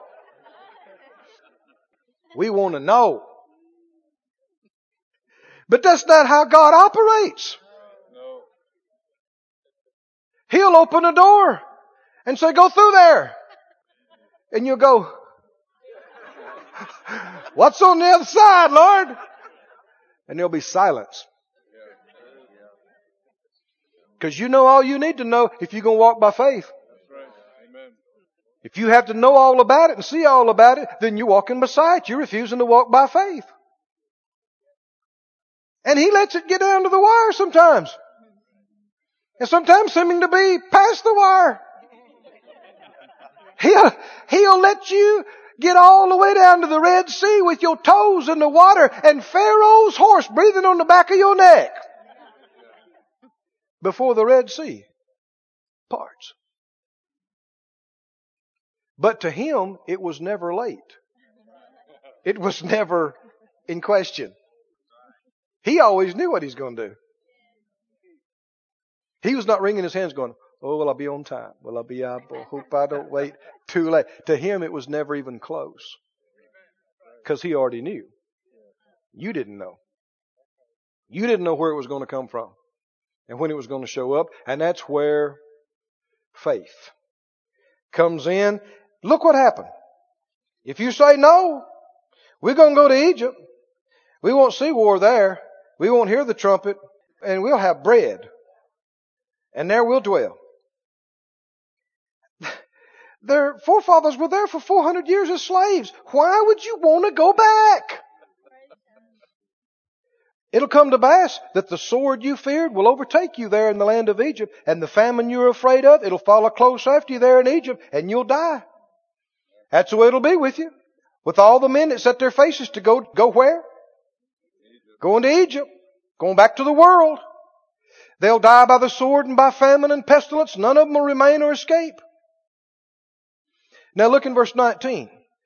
We want to know. But that's not how God operates. He'll open a door and say, go through there. And you'll go, what's on the other side, Lord? And there'll be silence. Because you know all you need to know if you're going to walk by faith. If you have to know all about it and see all about it, then you're walking by sight. You're refusing to walk by faith. And He lets it get down to the wire sometimes. And sometimes seeming to be past the wire. He'll, he'll let you get all the way down to the Red Sea with your toes in the water and Pharaoh's horse breathing on the back of your neck before the Red Sea parts. But to him, it was never late. It was never in question. He always knew what he's going to do. He was not wringing his hands going, oh, will I be on time? Will I be able? Hope I don't wait too late. To him, it was never even close. Because he already knew. You didn't know. You didn't know where it was going to come from. And when it was going to show up. And that's where faith comes in. Look what happened. If you say no, we're going to go to Egypt. We won't see war there. We won't hear the trumpet. And we'll have bread. And there we'll dwell. Their forefathers were there for four hundred years as slaves. Why would you want to go back? It'll come to pass that the sword you feared will overtake you there in the land of Egypt, and the famine you're afraid of, it'll follow close after you there in Egypt, and you'll die. That's the way it'll be with you. With all the men that set their faces to go, go where? Going to Egypt. Going back to the world. They'll die by the sword and by famine and pestilence. None of them will remain or escape. Now look in verse nineteen.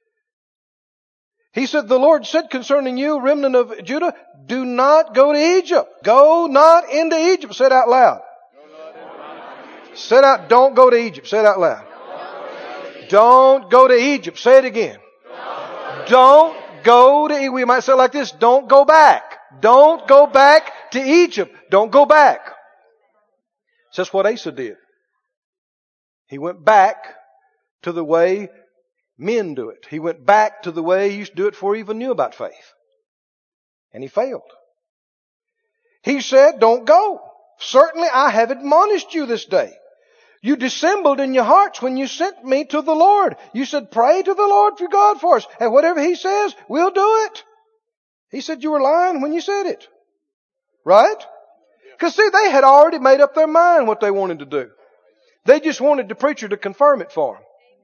He said, the Lord said concerning you, remnant of Judah, do not go to Egypt. Go not into Egypt. Say it out loud. Say it out. Don't go to Egypt. Say it out loud. Don't go to Egypt. Say it again. Don't go to, we might say it like this, don't go back. Don't go back to Egypt. Don't go back. That's what Asa did. He went back to the way men do it. He went back to the way he used to do it before he even knew about faith. And he failed. He said, don't go. Certainly I have admonished you this day. You dissembled in your hearts when you sent me to the Lord. You said, pray to the Lord for God for us. And whatever He says, we'll do it. He said you were lying when you said it. Right? Because see, they had already made up their mind what they wanted to do. They just wanted the preacher to confirm it for them.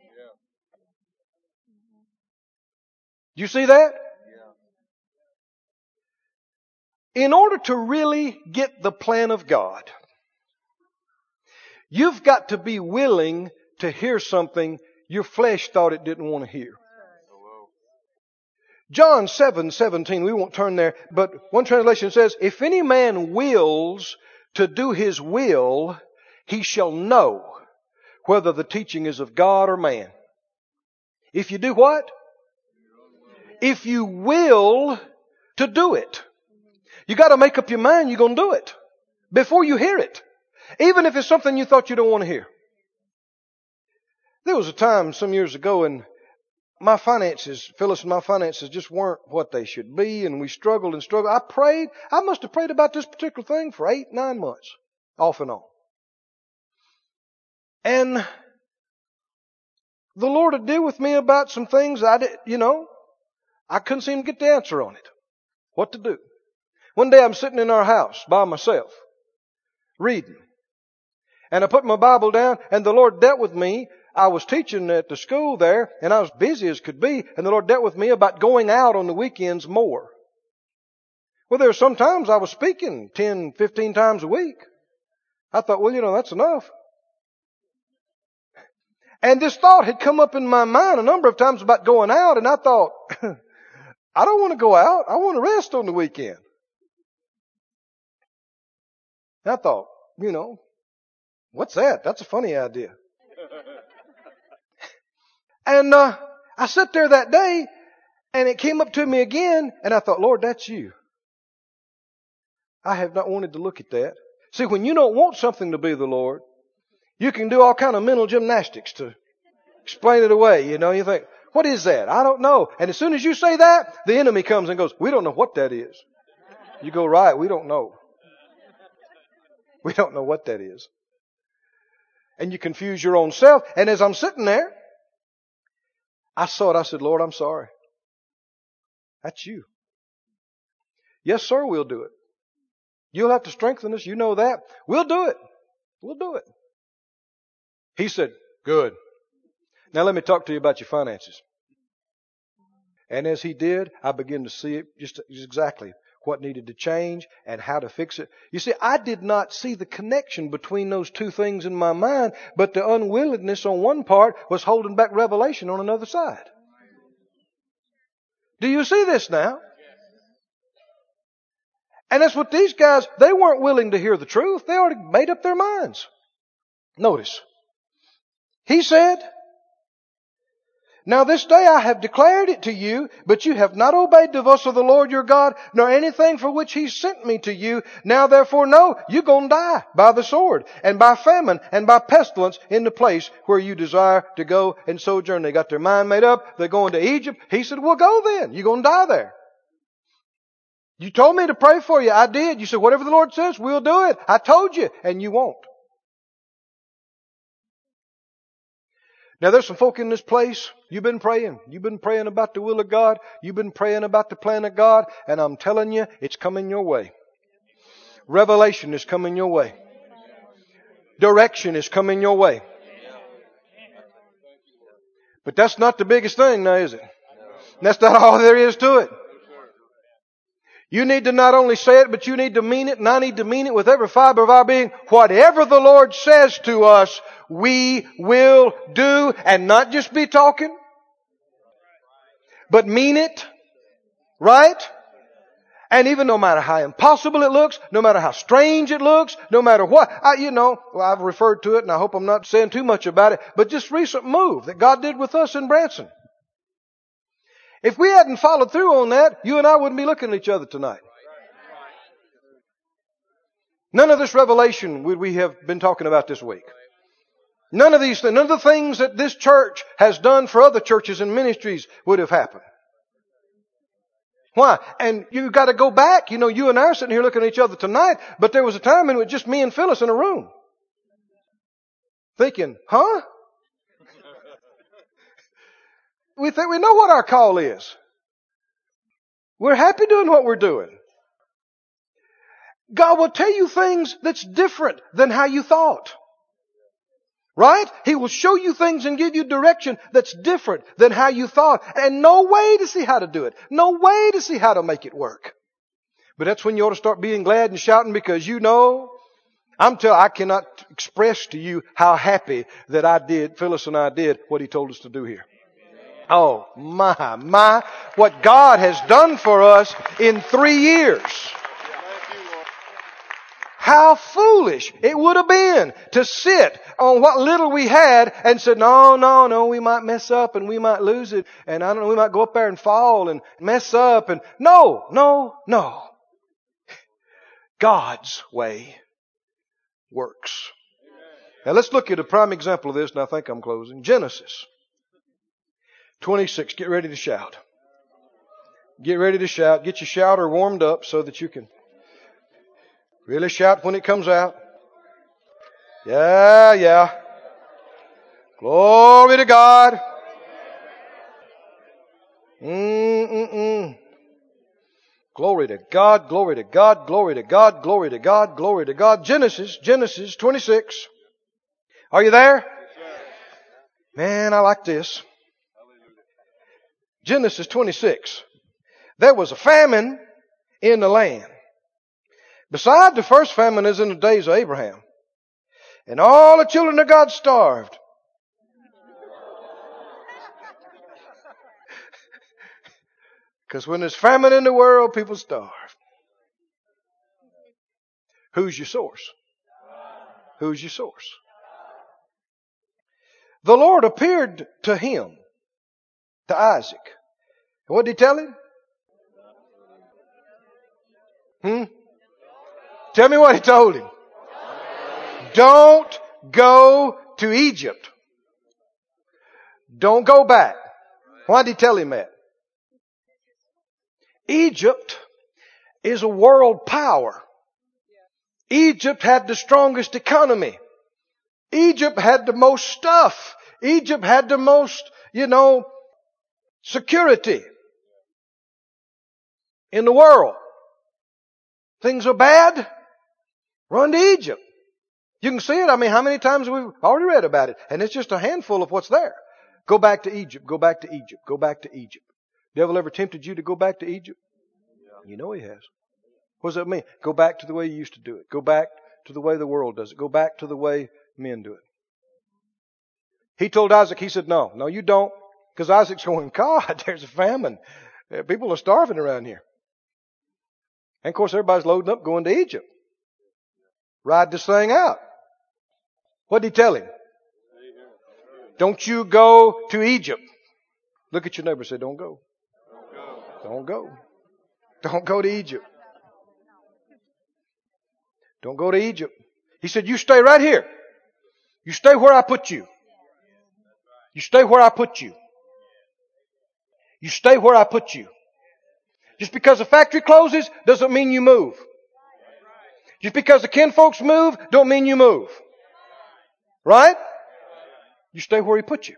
Do you see that? In order to really get the plan of God, you've got to be willing to hear something your flesh thought it didn't want to hear. John seven seventeen, we won't turn there, but one translation says, if any man wills to do his will, he shall know whether the teaching is of God or man. If you do what? If you will to do it. You got to make up your mind you're going to do it before you hear it. Even if it's something you thought you don't want to hear. There was a time some years ago and my finances, Phyllis and my finances just weren't what they should be, and we struggled and struggled. I prayed. I must have prayed about this particular thing for eight, nine months, off and on. And the Lord would deal with me about some things I did, you know, I couldn't seem to get the answer on it. What to do. One day I'm sitting in our house by myself, reading. And I put my Bible down, and the Lord dealt with me. I was teaching at the school there, and I was busy as could be, and the Lord dealt with me about going out on the weekends more. Well, there were some times I was speaking ten, fifteen times a week. I thought, well, you know, that's enough. And this thought had come up in my mind a number of times about going out, and I thought, I don't want to go out. I want to rest on the weekend. And I thought, you know, what's that? That's a funny idea. And uh, I sat there that day, and it came up to me again, and I thought, Lord, that's you. I have not wanted to look at that. See, when you don't want something to be the Lord, you can do all kind of mental gymnastics to explain it away. You know, you think, what is that? I don't know. And as soon as you say that, the enemy comes and goes, we don't know what that is. You go, right, we don't know. We don't know what that is. And you confuse your own self. And as I'm sitting there, I saw it. I said, Lord, I'm sorry. That's you. Yes, sir, we'll do it. You'll have to strengthen us. You know that. We'll do it. We'll do it. He said, good. Now let me talk to you about your finances. And as he did, I began to see it just exactly what needed to change and how to fix it. You see, I did not see the connection between those two things in my mind, but the unwillingness on one part was holding back revelation on another side. Do you see this now? And that's what these guys, they weren't willing to hear the truth. They already made up their minds. Notice, he said, now this day I have declared it to you, but you have not obeyed the voice of the Lord your God, nor anything for which He sent me to you. Now therefore know, you're going to die by the sword, and by famine, and by pestilence in the place where you desire to go and sojourn. They got their mind made up. They're going to Egypt. He said, well, go then. You're going to die there. You told me to pray for you. I did. You said, whatever the Lord says, we'll do it. I told you, and you won't. Now there's some folk in this place, you've been praying. You've been praying about the will of God. You've been praying about the plan of God. And I'm telling you, it's coming your way. Revelation is coming your way. Direction is coming your way. But that's not the biggest thing now, is it? That's not all there is to it. You need to not only say it, but you need to mean it, and I need to mean it with every fiber of our being. Whatever the Lord says to us, we will do, and not just be talking, but mean it, right? And even no matter how impossible it looks, no matter how strange it looks, no matter what, I, you know, well, I've referred to it, and I hope I'm not saying too much about it, but just recent move that God did with us in Branson. If we hadn't followed through on that, you and I wouldn't be looking at each other tonight. None of this revelation would we have been talking about this week. None of these things, none of the things that this church has done for other churches and ministries would have happened. Why? And you've got to go back. You know, you and I are sitting here looking at each other tonight, but there was a time when it was just me and Phyllis in a room. Thinking, huh? We think we know what our call is. We're happy doing what we're doing. God will tell you things that's different than how you thought. Right? He will show you things and give you direction that's different than how you thought. And no way to see how to do it. No way to see how to make it work. But that's when you ought to start being glad and shouting, because you know, I'm telling I cannot express to you how happy that I did, Phyllis and I did what He told us to do here. Oh, my, my, what God has done for us in three years. How foolish it would have been to sit on what little we had and say, no, no, no, we might mess up and we might lose it. And I don't know, we might go up there and fall and mess up. And no, no, no. God's way works. Now let's look at a prime example of this, and I think I'm closing. Genesis twenty-six. Get ready to shout. Get ready to shout. Get your shouter warmed up so that you can really shout when it comes out. Yeah, yeah. Glory to God. Mm-mm-mm. Glory to God, glory to God, glory to God, glory to God, glory to God. Genesis, Genesis twenty-six. Are you there? Man, I like this. Genesis twenty-six. There was a famine in the land. Beside the first famine is in the days of Abraham. And all the children of God starved. Because when there's famine in the world, people starve. Who's your source? Who's your source? The Lord appeared to him, to Isaac. And what did He tell him? Hmm? Tell me what He told him. Don't go to Egypt. Don't go back. Why did He tell him that? Egypt is a world power. Egypt had the strongest economy. Egypt had the most stuff. Egypt had the most, you know, security in the world. Things are bad, run to Egypt. You can see it. I mean, how many times we've already read about it? And it's just a handful of what's there. Go back to Egypt, go back to Egypt, go back to Egypt. Devil ever tempted you to go back to Egypt? You know he has. What does that mean? Go back to the way you used to do it. Go back to the way the world does it. Go back to the way men do it. He told Isaac, he said, no, no, you don't. Because Isaac's going, God, there's a famine. People are starving around here. And of course, everybody's loading up going to Egypt. Ride this thing out. What did he tell him? Don't you go to Egypt. Look at your neighbor and say, don't go. Don't go. Don't go to Egypt. Don't go to Egypt. He said, you stay right here. You stay where I put you. You stay where I put you. You stay where I put you. Just because the factory closes doesn't mean you move. Just because the kinfolks move don't mean you move. Right? You stay where He put you.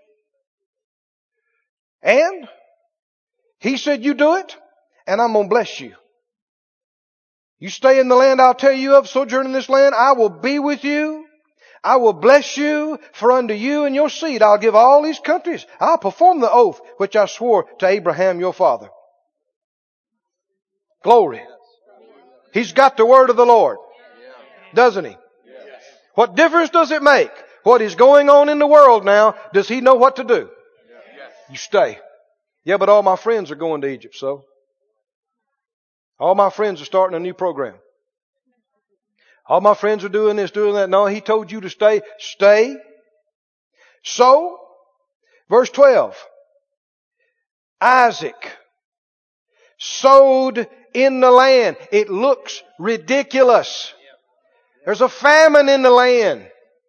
And He said, you do it, and I'm going to bless you. You stay in the land I'll tell you of, sojourn in this land, I will be with you. I will bless you, for unto you and your seed I'll give all these countries. I'll perform the oath which I swore to Abraham your father. Glory. He's got the word of the Lord, doesn't he? What difference does it make? What is going on in the world now, does he know what to do? You stay. Yeah, but all my friends are going to Egypt, so. All my friends are starting a new program. All my friends are doing this, doing that. No, He told you to stay. Stay. So, verse twelve. Isaac sowed in the land. It looks ridiculous. There's a famine in the land.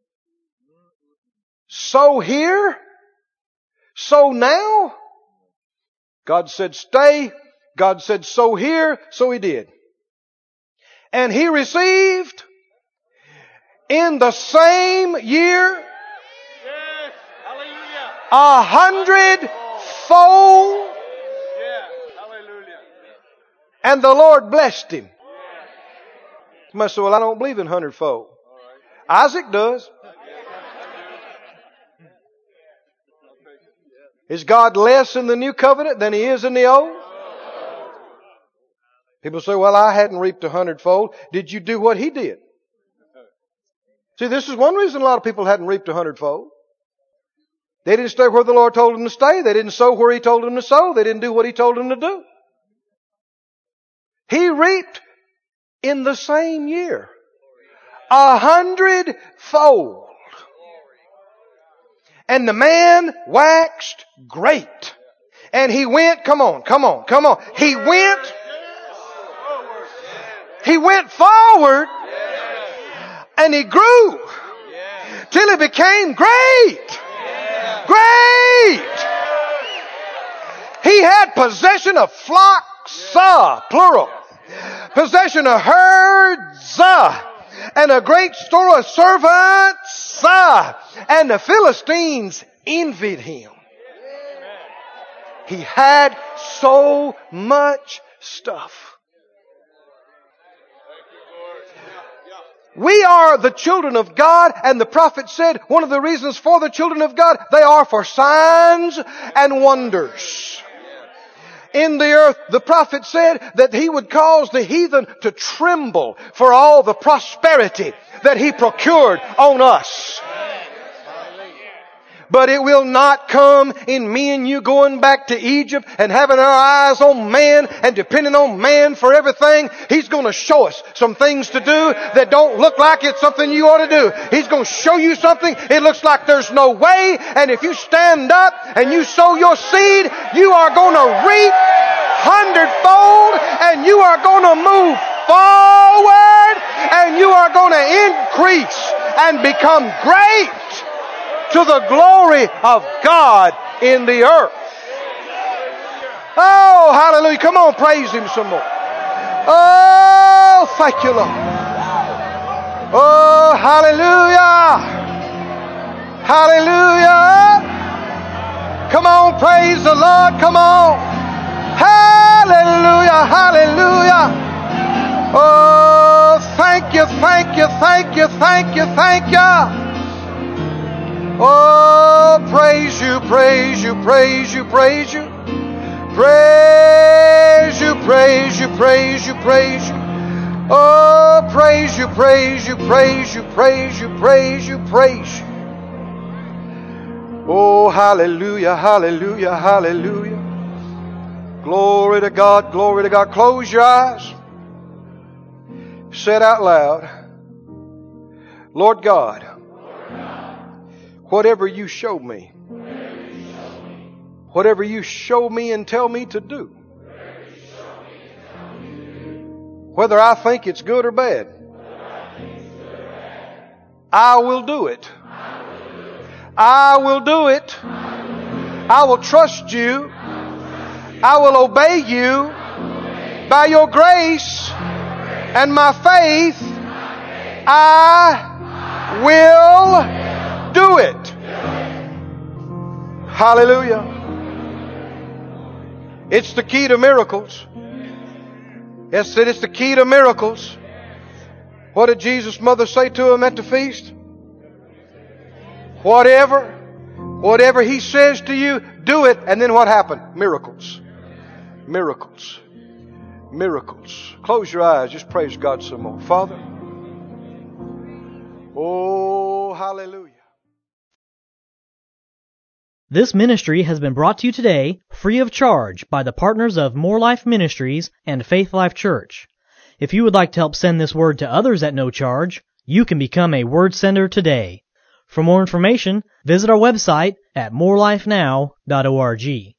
Sow here? Sow now? God said stay. God said sow here. So He did. And he received in the same year Yes. Hallelujah. a hundredfold. Yeah. Hallelujah. And the Lord blessed him. You must say, well, I don't believe in hundredfold. Isaac does. Is God less in the new covenant than He is in the old? People say, well, I hadn't reaped a hundredfold. Did you do what he did? See, this is one reason a lot of people hadn't reaped a hundredfold. They didn't stay where the Lord told them to stay. They didn't sow where He told them to sow. They didn't do what He told them to do. He reaped in the same year a hundredfold. And the man waxed great. And he went, come on, come on, come on. He went, he went forward and he grew till he became great. Great. He had possession of flocks, uh, plural. Possession of herds, uh, and a great store of servants, uh, and the Philistines envied him. He had so much stuff. We are the children of God, and the prophet said one of the reasons for the children of God, they are for signs and wonders. In the earth, the prophet said that he would cause the heathen to tremble for all the prosperity that he procured on us. But it will not come in me and you going back to Egypt and having our eyes on man and depending on man for everything. He's going to show us some things to do that don't look like it's something you ought to do. He's going to show you something. It looks like there's no way. And if you stand up and you sow your seed, you are going to reap hundredfold and you are going to move forward and you are going to increase and become great to the glory of God in the earth. Oh, hallelujah. Come on, praise Him some more. Oh, thank you, Lord. Oh, hallelujah. Hallelujah. Come on, praise the Lord. Come on. Hallelujah. Hallelujah. Oh, thank you, thank you, thank you, thank you, thank you. Oh, praise you, praise you, praise you, praise you. Praise praise you, praise you, praise you. Oh, praise you, praise you, praise you, praise you, praise you, praise you. Oh, hallelujah, hallelujah, hallelujah. Glory to God, glory to God. Close your eyes. Say it out loud. Lord God, whatever you show me, whatever you show me and tell me to do, whether I think it's good or bad, I will do it. I will do it. I will trust you. I will obey you by your grace and my faith. I will do it. Hallelujah. It's the key to miracles. Yes, it is the key to miracles. What did Jesus' mother say to him at the feast? Whatever, whatever He says to you, do it. And then what happened? Miracles. Miracles. Miracles. Close your eyes. Just praise God some more. Father. Oh, hallelujah. This ministry has been brought to you today free of charge by the partners of More Life Ministries and Faith Life Church. If you would like to help send this word to others at no charge, you can become a word sender today. For more information, visit our website at more life now dot org.